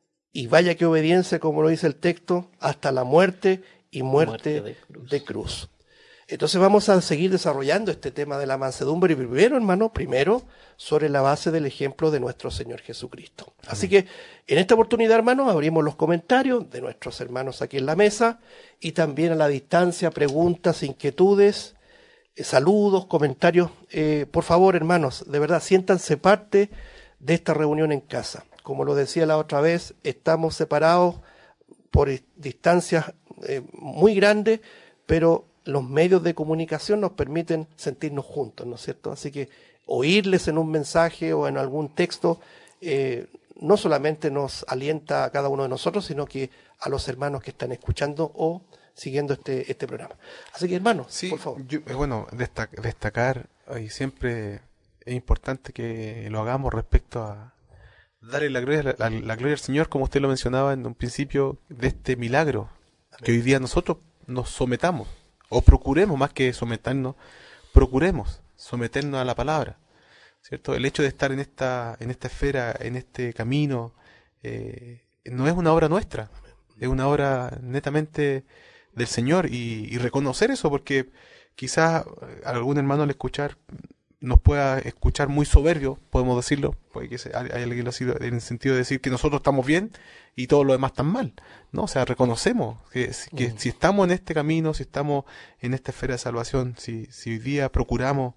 y vaya que obediencia, como lo dice el texto, hasta la muerte y muerte, Muerte de cruz. de cruz. Entonces vamos a seguir desarrollando este tema de la mansedumbre, y primero, hermano, primero sobre la base del ejemplo de nuestro Señor Jesucristo. Amén. Así que en esta oportunidad, hermanos, abrimos los comentarios de nuestros hermanos aquí en la mesa, y también a la distancia, preguntas, inquietudes, eh, saludos, comentarios. Eh, por favor, hermanos, de verdad, siéntanse parte de esta reunión en casa. Como lo decía la otra vez, estamos separados por distancias eh, muy grandes, pero los medios de comunicación nos permiten sentirnos juntos, ¿no es cierto? Así que oírles en un mensaje o en algún texto eh, no solamente nos alienta a cada uno de nosotros, sino que a los hermanos que están escuchando o siguiendo este, este programa. Así que, hermanos, Sí, por favor. yo, eh, bueno, destac- destacar, y siempre es importante que lo hagamos respecto a darle la gloria, la, la gloria al Señor, como usted lo mencionaba en un principio, de este milagro, Amén. Que hoy día nosotros nos sometamos, o procuremos, más que someternos, procuremos someternos a la palabra, ¿cierto? El hecho de estar en esta, en esta esfera, en este camino, eh, no es una obra nuestra, es una obra netamente del Señor, y, y reconocer eso, porque quizás a algún hermano al escuchar nos pueda escuchar muy soberbio, podemos decirlo, porque hay alguien que lo ha sido en el sentido de decir que nosotros estamos bien y todo lo demás están mal, ¿no? O sea, reconocemos que, que uh-huh. si estamos en este camino, si estamos en esta esfera de salvación, si, si hoy día procuramos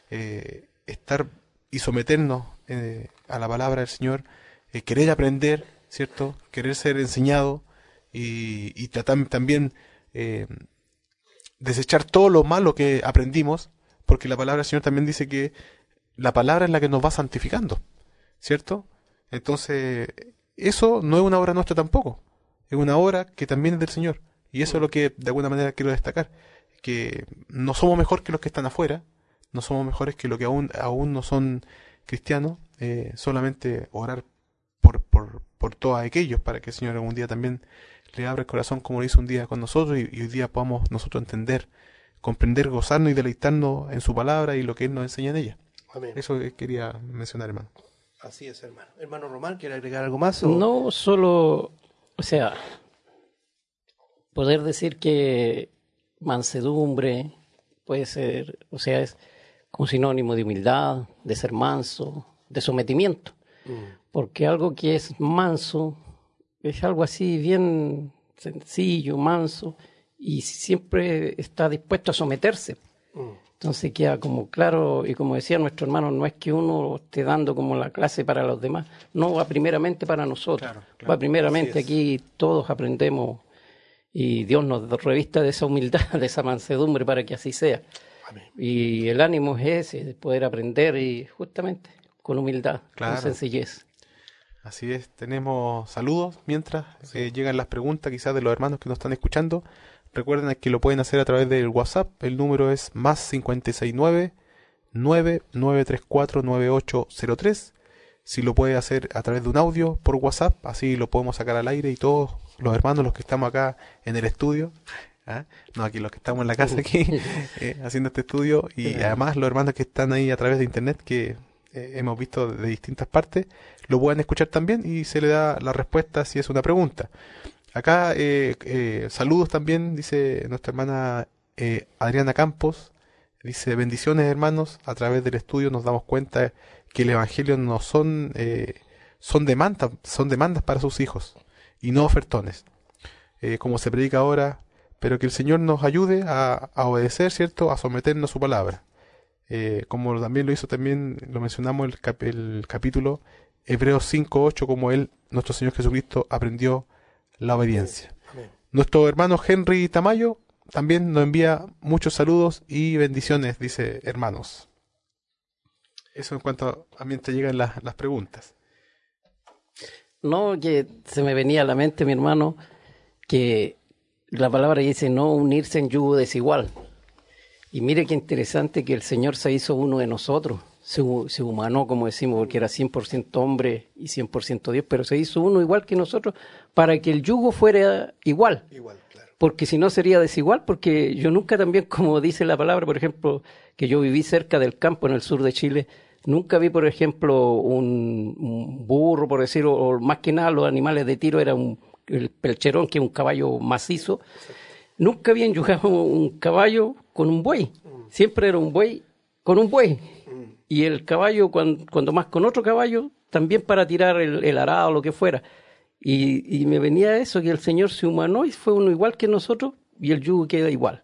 eh, estar y someternos eh, a la palabra del Señor, eh, querer aprender, ¿cierto? Querer ser enseñado y, y tratar también eh, desechar todo lo malo que aprendimos, porque la palabra del Señor también dice que la palabra es la que nos va santificando, ¿cierto? Entonces, eso no es una obra nuestra tampoco, es una obra que también es del Señor, y eso es lo que de alguna manera quiero destacar, que no somos mejor que los que están afuera, no somos mejores que los que aún, aún no son cristianos, eh, solamente orar por, por, por todos aquellos, para que el Señor algún día también le abra el corazón como lo hizo un día con nosotros, y, y hoy día podamos nosotros entender, comprender, gozarnos y deleitarnos en su palabra y lo que Él nos enseña en ella. Amén. Eso quería mencionar, hermano. Así es, hermano. Hermano Román, ¿quiere agregar algo más? O? No, solo, o sea, poder decir que mansedumbre puede ser, o sea, es un sinónimo de humildad, de ser manso, de sometimiento. Mm. Porque algo que es manso es algo así bien sencillo, manso, y siempre está dispuesto a someterse. Entonces queda como claro, y como decía nuestro hermano, no es que uno esté dando como la clase para los demás, no, va primeramente para nosotros, claro, claro. va primeramente aquí, todos aprendemos y Dios nos revista de esa humildad, de esa mansedumbre para que así sea. Amén. Y el ánimo es ese, de poder aprender y justamente con humildad, claro, con sencillez. Así es, tenemos saludos mientras sí. eh, llegan las preguntas quizás de los hermanos que nos están escuchando. Recuerden que lo pueden hacer a través del WhatsApp. El número es más cinco seis nueve, nueve nueve tres cuatro, nueve ocho cero tres. Si lo puede hacer a través de un audio por WhatsApp, así lo podemos sacar al aire y todos los hermanos, los que estamos acá en el estudio, ¿ah? no aquí los que estamos en la casa aquí eh, haciendo este estudio, y además los hermanos que están ahí a través de internet que eh, hemos visto de distintas partes, lo pueden escuchar también y se le da la respuesta si es una pregunta. Acá, eh, eh, saludos también, dice nuestra hermana eh, Adriana Campos, dice: bendiciones hermanos, a través del estudio nos damos cuenta que el evangelio no son, eh, son demandas, son demandas para sus hijos y no ofertones, eh, como se predica ahora, pero que el Señor nos ayude a, a obedecer, ¿cierto?, a someternos a su palabra, eh, como también lo hizo, también lo mencionamos el, cap el capítulo Hebreos cinco ocho, como él, nuestro Señor Jesucristo, aprendió la obediencia. Amén. Nuestro hermano Henry Tamayo también nos envía muchos saludos y bendiciones, dice: hermanos. Eso en cuanto a mientras llegan las, las preguntas. No, que se me venía a la mente, mi hermano, que la palabra dice no unirse en yugo desigual. Y mire qué interesante que el Señor se hizo uno de nosotros. Se, se humanó, como decimos, porque era cien por ciento hombre y cien por ciento Dios, pero se hizo uno igual que nosotros para que el yugo fuera igual. Igual, claro. Porque si no sería desigual, porque yo nunca también, como dice la palabra, por ejemplo, que yo viví cerca del campo en el sur de Chile, nunca vi, por ejemplo, un, un burro, por decirlo, o más que nada los animales de tiro era un, el pelcherón, que es un caballo macizo. Sí. Nunca había enyugado un caballo con un buey. Siempre era un buey con un buey. Y el caballo, cuando, cuando más con otro caballo, también para tirar el, el arado o lo que fuera. Y, y me venía eso, que el Señor se humanó y fue uno igual que nosotros, y el yugo queda igual.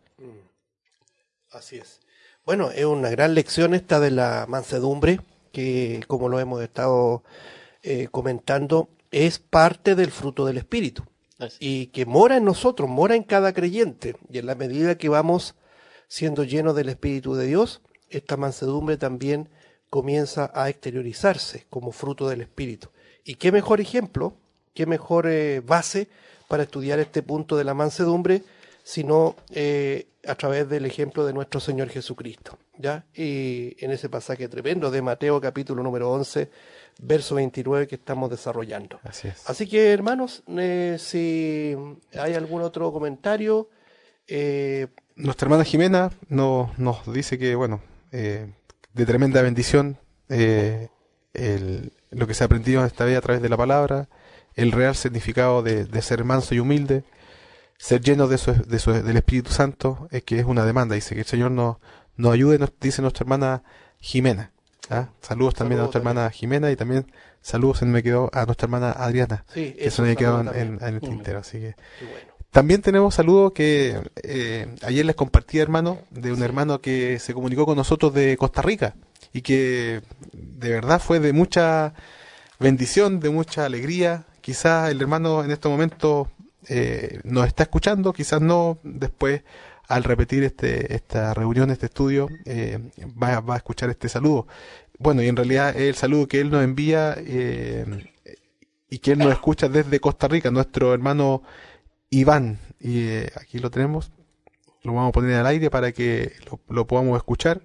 Así es. Bueno, es una gran lección esta de la mansedumbre, que como lo hemos estado eh, comentando, es parte del fruto del Espíritu. Así. Y que mora en nosotros, mora en cada creyente. Y en la medida que vamos siendo llenos del Espíritu de Dios, esta mansedumbre también comienza a exteriorizarse como fruto del Espíritu. Y qué mejor ejemplo, qué mejor eh, base para estudiar este punto de la mansedumbre, sino eh, a través del ejemplo de nuestro Señor Jesucristo, ¿ya? Y en ese pasaje tremendo de Mateo capítulo número once, verso veintinueve, que estamos desarrollando. Así es. Así que, hermanos, eh, si hay algún otro comentario. Eh, Nuestra hermana Jimena no, nos dice que, bueno, eh, de tremenda bendición eh, el, lo que se ha aprendido esta vez a través de la palabra, el real significado de, de ser manso y humilde, ser lleno de su, de su, del Espíritu Santo, es que es una demanda. Dice que el Señor nos, nos ayude, nos dice nuestra hermana Jimena. ¿Ah? Saludos también saludos a nuestra también. hermana Jimena, y también saludos, se me quedó a nuestra hermana Adriana, sí, que se me quedó en, en, en el tintero. Así que bueno. También tenemos saludos que eh, ayer les compartí, hermano, de un sí. hermano que se comunicó con nosotros de Costa Rica y que de verdad fue de mucha bendición, de mucha alegría. Quizás el hermano en este momento eh, nos está escuchando, quizás no. Después, al repetir este esta reunión, este estudio, eh, va, va a escuchar este saludo. Bueno, y en realidad es el saludo que él nos envía eh, y que él nos escucha desde Costa Rica, nuestro hermano Iván, y eh, aquí lo tenemos, lo vamos a poner al aire para que lo, lo podamos escuchar.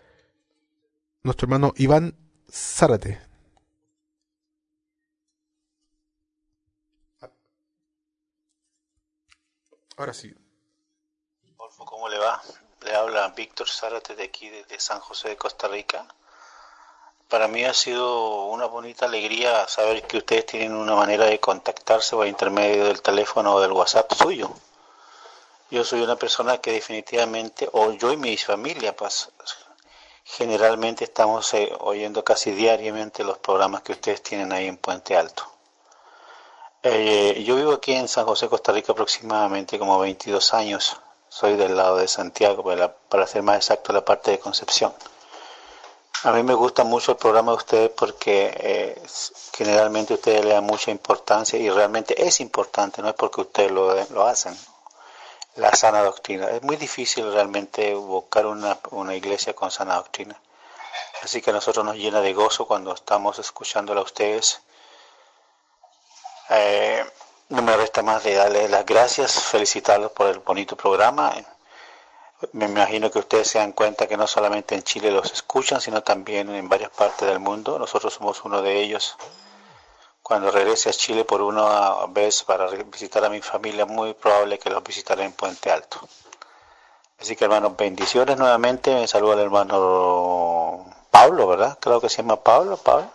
Nuestro hermano Iván Zárate. Ahora sí. Adolfo, ¿cómo le va? Le habla Víctor Zárate de aquí, de San José de Costa Rica. Para mí ha sido una bonita alegría saber que ustedes tienen una manera de contactarse por intermedio del teléfono o del WhatsApp suyo. Yo soy una persona que definitivamente, o yo y mi familia, pues generalmente estamos eh, oyendo casi diariamente los programas que ustedes tienen ahí en Puente Alto. Eh, yo vivo aquí en San José, Costa Rica, aproximadamente como veintidós años. soy del lado de Santiago, para, para ser más exacto, la parte de Concepción. A mí me gusta mucho el programa de ustedes porque eh, generalmente ustedes le dan mucha importancia y realmente es importante, no es porque ustedes lo, lo hacen, la sana doctrina. Es muy difícil realmente buscar una, una iglesia con sana doctrina. Así que a nosotros nos llena de gozo cuando estamos escuchándola a ustedes. Eh, no me resta más de darles las gracias, felicitarlos por el bonito programa. Me imagino que ustedes se dan cuenta que no solamente en Chile los escuchan, sino también en varias partes del mundo. Nosotros somos uno de ellos. Cuando regrese a Chile por una vez para visitar a mi familia, muy probable que los visitaré en Puente Alto. Así que, hermanos, bendiciones nuevamente. Me saluda el hermano Pablo, ¿verdad? Creo que se llama Pablo. Pablo.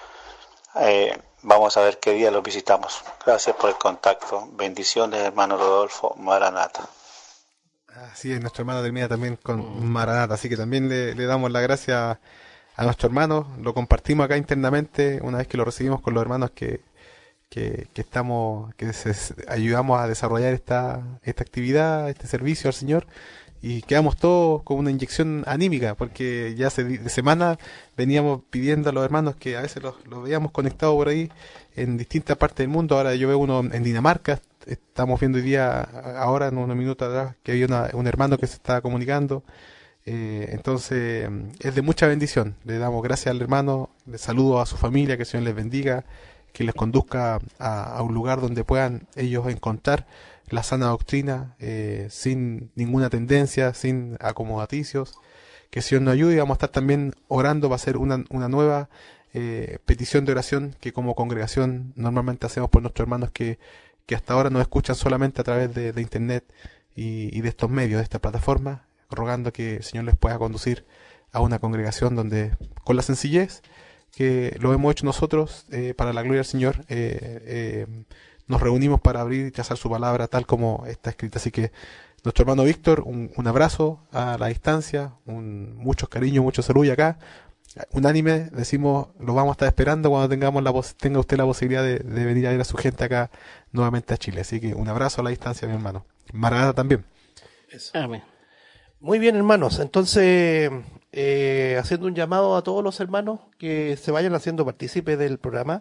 Eh, vamos a ver qué día los visitamos. Gracias por el contacto. Bendiciones, hermano Rodolfo Maranata. Así es, nuestro hermano termina también con Maranata, así que también le, le damos la gracia a nuestro hermano, lo compartimos acá internamente una vez que lo recibimos con los hermanos que, que, que estamos, que se, ayudamos a desarrollar esta, esta actividad, este servicio al Señor, y quedamos todos con una inyección anímica, porque ya hace de semana veníamos pidiendo a los hermanos que a veces los, los veíamos conectados por ahí en distintas partes del mundo. Ahora yo veo uno en Dinamarca. Estamos viendo hoy día, ahora en unos minutos atrás, que había una, un hermano que se estaba comunicando. Eh, entonces, es de mucha bendición. Le damos gracias al hermano, le saludo a su familia, que el Señor les bendiga, que les conduzca a, a un lugar donde puedan ellos encontrar la sana doctrina, eh, sin ninguna tendencia, sin acomodaticios. Que el Señor nos ayude, y vamos a estar también orando para hacer una, una nueva eh, petición de oración que como congregación normalmente hacemos por nuestros hermanos que que hasta ahora nos escuchan solamente a través de, de internet y, y de estos medios, de esta plataforma, rogando que el Señor les pueda conducir a una congregación donde, con la sencillez que lo hemos hecho nosotros, eh, para la gloria del Señor, eh, eh, nos reunimos para abrir y trazar su palabra tal como está escrita. Así que nuestro hermano Víctor, un, un abrazo a la distancia, un, muchos cariños, mucho salud, y acá unánime decimos, lo vamos a estar esperando cuando tengamos la tenga usted la posibilidad de, de venir a ver a su gente acá nuevamente a Chile. Así que un abrazo a la distancia, mi hermano. Maranata también. Eso. Amén. Muy bien, hermanos. Entonces, eh, haciendo un llamado a todos los hermanos que se vayan haciendo partícipes del programa,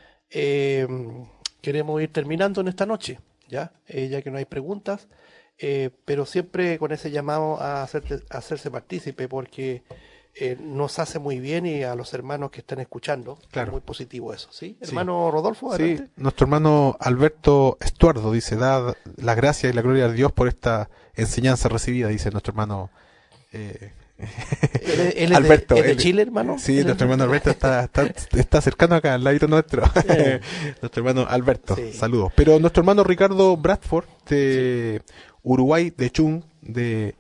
eh, queremos ir terminando en esta noche, ya, eh, ya que no hay preguntas, eh, pero siempre con ese llamado a, hacerte, a hacerse partícipe, porque Eh, nos hace muy bien, y a los hermanos que están escuchando, claro, es muy positivo eso, ¿sí? Sí. Hermano Rodolfo, adelante. Sí, nuestro hermano Alberto Estuardo dice, da las gracias y la gloria a Dios por esta enseñanza recibida, dice nuestro hermano eh, ¿Él, él Alberto. ¿Es de, ¿es de Chile, hermano? Sí, nuestro hermano Alberto está, está, está cercano acá, al ladito nuestro. Eh. Nuestro hermano Alberto, sí. Saludos. Pero nuestro hermano Ricardo Bradford, de sí. Uruguay, de Chun, de...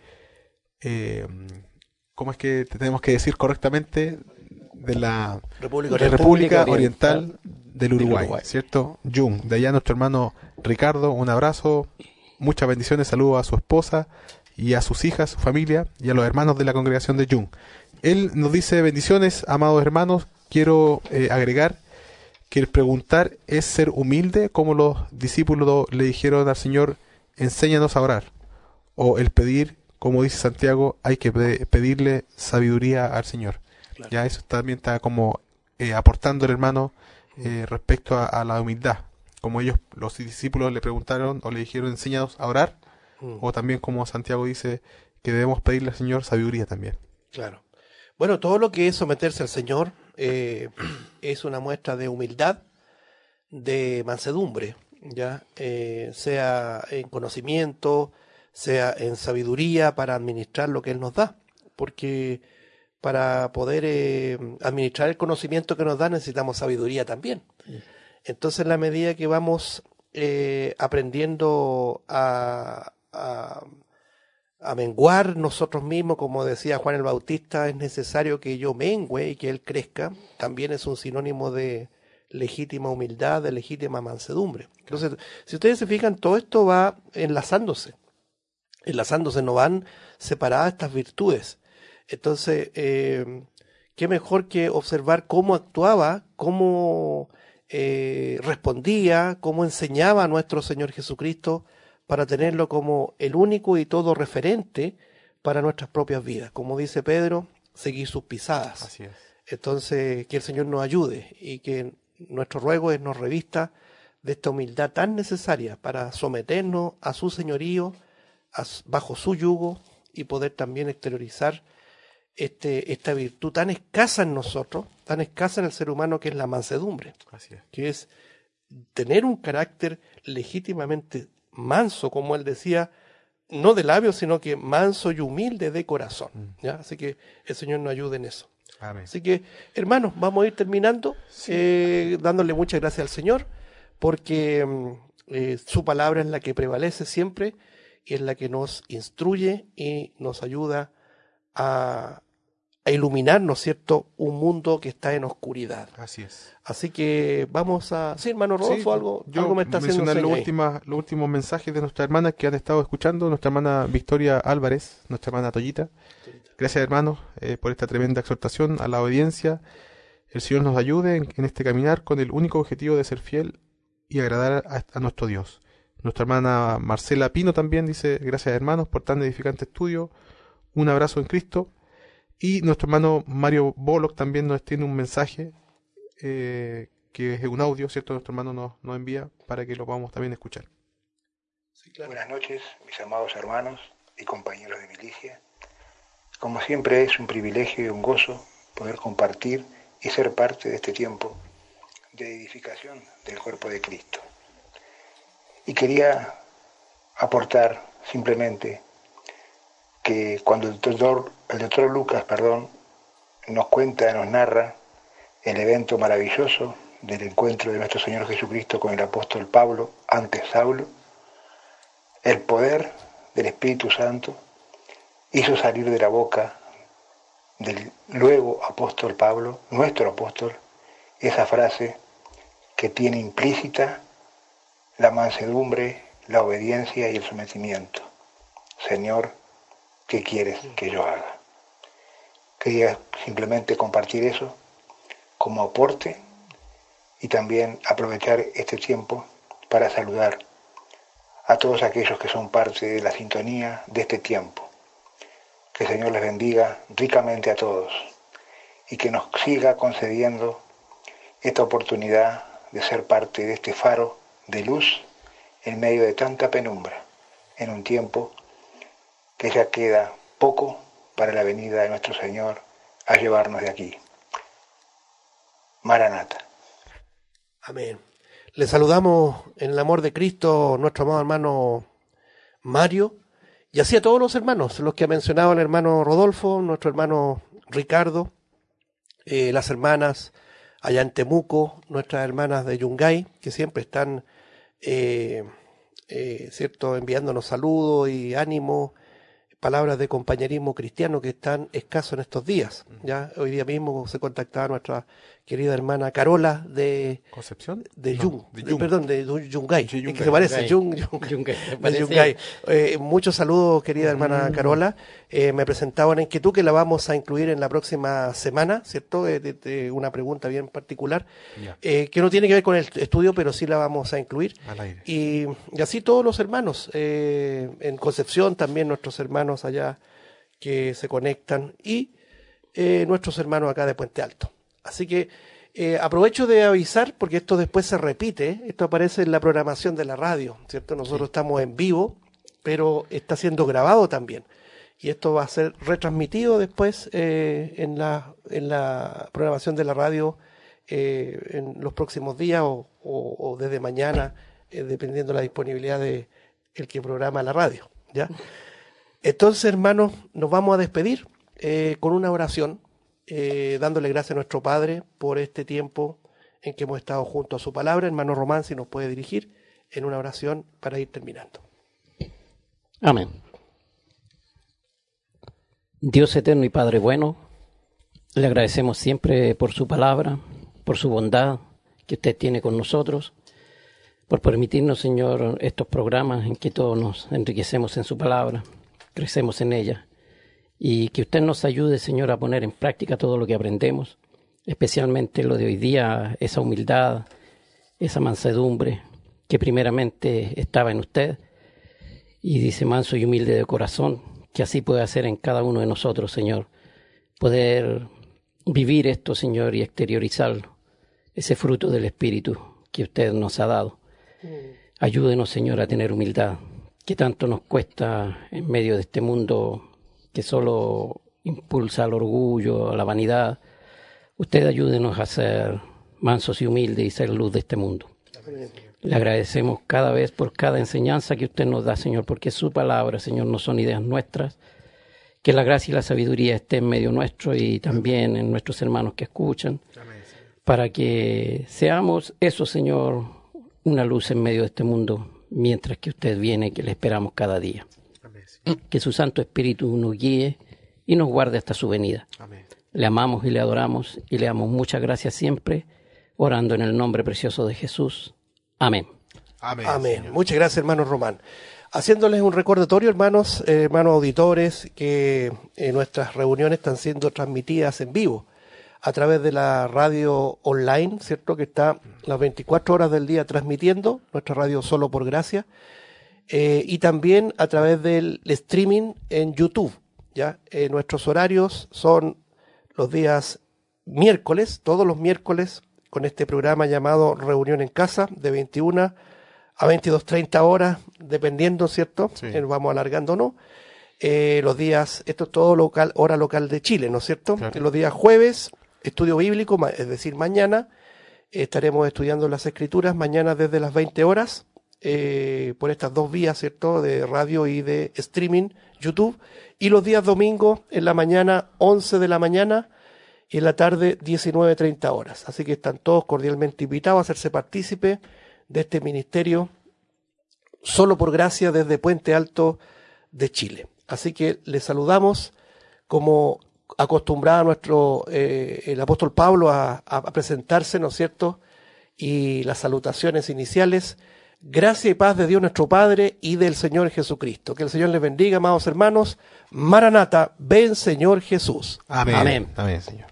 Eh, ¿Cómo es que tenemos que decir correctamente? De la República, de República Oriental, Oriental del Uruguay, del Uruguay, ¿cierto? Jung, de allá nuestro hermano Ricardo, un abrazo, muchas bendiciones, saludos a su esposa y a sus hijas, su familia y a los hermanos de la congregación de Jung. Él nos dice, bendiciones, amados hermanos, quiero eh, agregar que el preguntar es ser humilde, como los discípulos le dijeron al Señor, enséñanos a orar, o el pedir, como dice Santiago, hay que pedirle sabiduría al Señor. Claro. Ya eso también está como eh, aportando el hermano eh, respecto a, a la humildad. Como ellos, los discípulos le preguntaron o le dijeron, enséñanos a orar, mm. o también como Santiago dice, que debemos pedirle al Señor sabiduría también. Claro. Bueno, todo lo que es someterse al Señor eh, es una muestra de humildad, de mansedumbre, ya eh, sea en conocimiento, sea en sabiduría para administrar lo que Él nos da, porque para poder eh, administrar el conocimiento que nos da necesitamos sabiduría también. Entonces, en la medida que vamos eh, aprendiendo a, a, a menguar nosotros mismos, como decía Juan el Bautista, es necesario que yo mengüe y que Él crezca, también es un sinónimo de legítima humildad, de legítima mansedumbre. Entonces, si ustedes se fijan, todo esto va enlazándose. enlazándose, no van separadas estas virtudes. Entonces, eh, qué mejor que observar cómo actuaba, cómo eh, respondía, cómo enseñaba a nuestro Señor Jesucristo para tenerlo como el único y todo referente para nuestras propias vidas. Como dice Pedro, seguir sus pisadas. Así es. Entonces, que el Señor nos ayude y que nuestro ruego es nos revista de esta humildad tan necesaria para someternos a su señorío, a, bajo su yugo, y poder también exteriorizar este, esta virtud tan escasa en nosotros, tan escasa en el ser humano, que es la mansedumbre. Así es. Que es tener un carácter legítimamente manso, como él decía, no de labios, sino que manso y humilde de corazón. Mm. ¿Ya? Así que el Señor nos ayude en eso. Amén. Así que, hermanos, vamos a ir terminando, Sí. eh, dándole muchas gracias al Señor, porque eh, su palabra es la que prevalece siempre y es la que nos instruye y nos ayuda a, a iluminar, ¿no es cierto?, un mundo que está en oscuridad. Así es. Así que vamos a... Sí, hermano Rodolfo, Sí, algo, yo algo me está haciendo mencionar los, seña ahí. últimas- los últimos mensajes de nuestra hermana que han estado escuchando, nuestra hermana Victoria Álvarez, nuestra hermana Toyita. Gracias, hermanos, eh, por esta tremenda exhortación a la obediencia. El Señor nos ayude en, en este caminar con el único objetivo de ser fiel y agradar a, a nuestro Dios. Nuestra hermana Marcela Pino también dice, gracias, hermanos, por tan edificante estudio. Un abrazo en Cristo. Y nuestro hermano Mario Bollock también nos tiene un mensaje eh, que es un audio, ¿cierto? Nuestro hermano nos, nos envía para que lo podamos también escuchar. Sí, claro. Buenas noches, mis amados hermanos y compañeros de milicia. Como siempre es un privilegio y un gozo poder compartir y ser parte de este tiempo de edificación del cuerpo de Cristo. Y quería aportar simplemente que cuando el doctor, el doctor Lucas, perdón, nos cuenta, nos narra el evento maravilloso del encuentro de nuestro Señor Jesucristo con el apóstol Pablo, antes Saulo, el poder del Espíritu Santo hizo salir de la boca del luego apóstol Pablo, nuestro apóstol, esa frase que tiene implícita la mansedumbre, la obediencia y el sometimiento. Señor, ¿qué quieres que yo haga? Quería simplemente compartir eso como aporte y también aprovechar este tiempo para saludar a todos aquellos que son parte de la sintonía de este tiempo. Que el Señor les bendiga ricamente a todos y que nos siga concediendo esta oportunidad de ser parte de este faro de luz en medio de tanta penumbra, en un tiempo que ya queda poco para la venida de nuestro Señor a llevarnos de aquí. Maranata. Amén. Le saludamos en el amor de Cristo nuestro amado hermano Mario, y así a todos los hermanos, los que ha mencionado el hermano Rodolfo, nuestro hermano Ricardo, eh, las hermanas allá en Temuco, nuestras hermanas de Yungay, que siempre están eh, eh, cierto, enviándonos saludos y ánimo, palabras de compañerismo cristiano que están escasos en estos días. Ya hoy día mismo se contactaba nuestra querida hermana Carola de ¿Concepción? de No, Yung, de de- Yung. perdón, de Du- Yungay, Sí, Yungay. que se parece, Yungay. Yung, Yung- Yungay, de parece. Yungay. Eh, muchos saludos, querida hermana Carola. Eh, me presentaba una inquietud que la vamos a incluir en la próxima semana, ¿cierto? Eh, de- de una pregunta bien particular, Ya, eh, que no tiene que ver con el estudio, pero sí la vamos a incluir. al aire. Y, y así todos los hermanos, eh, en Concepción también nuestros hermanos allá que se conectan y eh, nuestros hermanos acá de Puente Alto. Así que eh, aprovecho de avisar, porque esto después se repite, esto aparece en la programación de la radio, ¿cierto? Nosotros Sí. estamos en vivo, pero está siendo grabado también. Y esto va a ser retransmitido después eh, en, la, en la programación de la radio eh, en los próximos días o, o- o desde mañana, eh, dependiendo de la disponibilidad de el que programa la radio, ¿ya? Entonces, hermanos, nos vamos a despedir eh, con una oración, eh, dándole gracias a nuestro Padre por este tiempo en que hemos estado junto a su palabra. Hermano Román, si nos puede dirigir en una oración para ir terminando. Amén. Dios eterno y Padre bueno, le agradecemos siempre por su palabra, por su bondad que usted tiene con nosotros, por permitirnos, Señor, estos programas en que todos nos enriquecemos en su palabra, crecemos en ella, y que usted nos ayude, Señor, a poner en práctica todo lo que aprendemos, especialmente lo de hoy día, esa humildad, esa mansedumbre que primeramente estaba en usted, Y dice manso y humilde de corazón, que así puede hacer en cada uno de nosotros, Señor. Poder vivir esto, Señor, y exteriorizarlo. Ese fruto del Espíritu que usted nos ha dado. Ayúdenos, Señor, a tener humildad, que tanto nos cuesta en medio de este mundo que solo impulsa al orgullo, a la vanidad. Usted ayúdenos a ser mansos y humildes y ser luz de este mundo. Le agradecemos cada vez por cada enseñanza que usted nos da, Señor, porque su palabra, Señor, no son ideas nuestras. Que la gracia y la sabiduría esté en medio nuestro y también en nuestros hermanos que escuchan. Amén. Para que seamos eso, Señor, una luz en medio de este mundo, mientras que usted viene, que le esperamos cada día. Amén. Que su Santo Espíritu nos guíe y nos guarde hasta su venida. Amén. Le amamos y le adoramos y le damos muchas gracias siempre, orando en el nombre precioso de Jesús. Amén. Amén. Amén. Muchas gracias, hermano Román. Haciéndoles un recordatorio, hermanos, eh, hermanos auditores, que eh, nuestras reuniones están siendo transmitidas en vivo a través de la radio online, ¿cierto? Que está las veinticuatro horas del día transmitiendo, nuestra radio Solo por Gracia, eh, y también a través del streaming en YouTube, ¿ya? Eh, nuestros horarios son los días miércoles, todos los miércoles, con este programa llamado Reunión en Casa, de veintiuna a veintidós treinta horas, dependiendo, ¿cierto? Sí. Eh, vamos alargando o no. Eh, los días, esto es todo local, hora local de Chile, ¿no es cierto? Claro. Los días jueves, estudio bíblico, es decir, mañana, eh, estaremos estudiando las Escrituras, mañana desde las veinte horas, eh, por estas dos vías, ¿cierto? De radio y de streaming, YouTube. Y los días domingos, en la mañana, once de la mañana, y en la tarde, diecinueve treinta horas. Así que están todos cordialmente invitados a hacerse partícipes de este ministerio Solo por Gracia desde Puente Alto de Chile. Así que les saludamos como acostumbraba nuestro eh, el apóstol Pablo a, a presentarse, ¿no es cierto? Y las salutaciones iniciales. Gracia y paz de Dios nuestro Padre y del Señor Jesucristo. Que el Señor les bendiga, amados hermanos. Maranata, ven Señor Jesús. Amén. Amén, Amén Señor.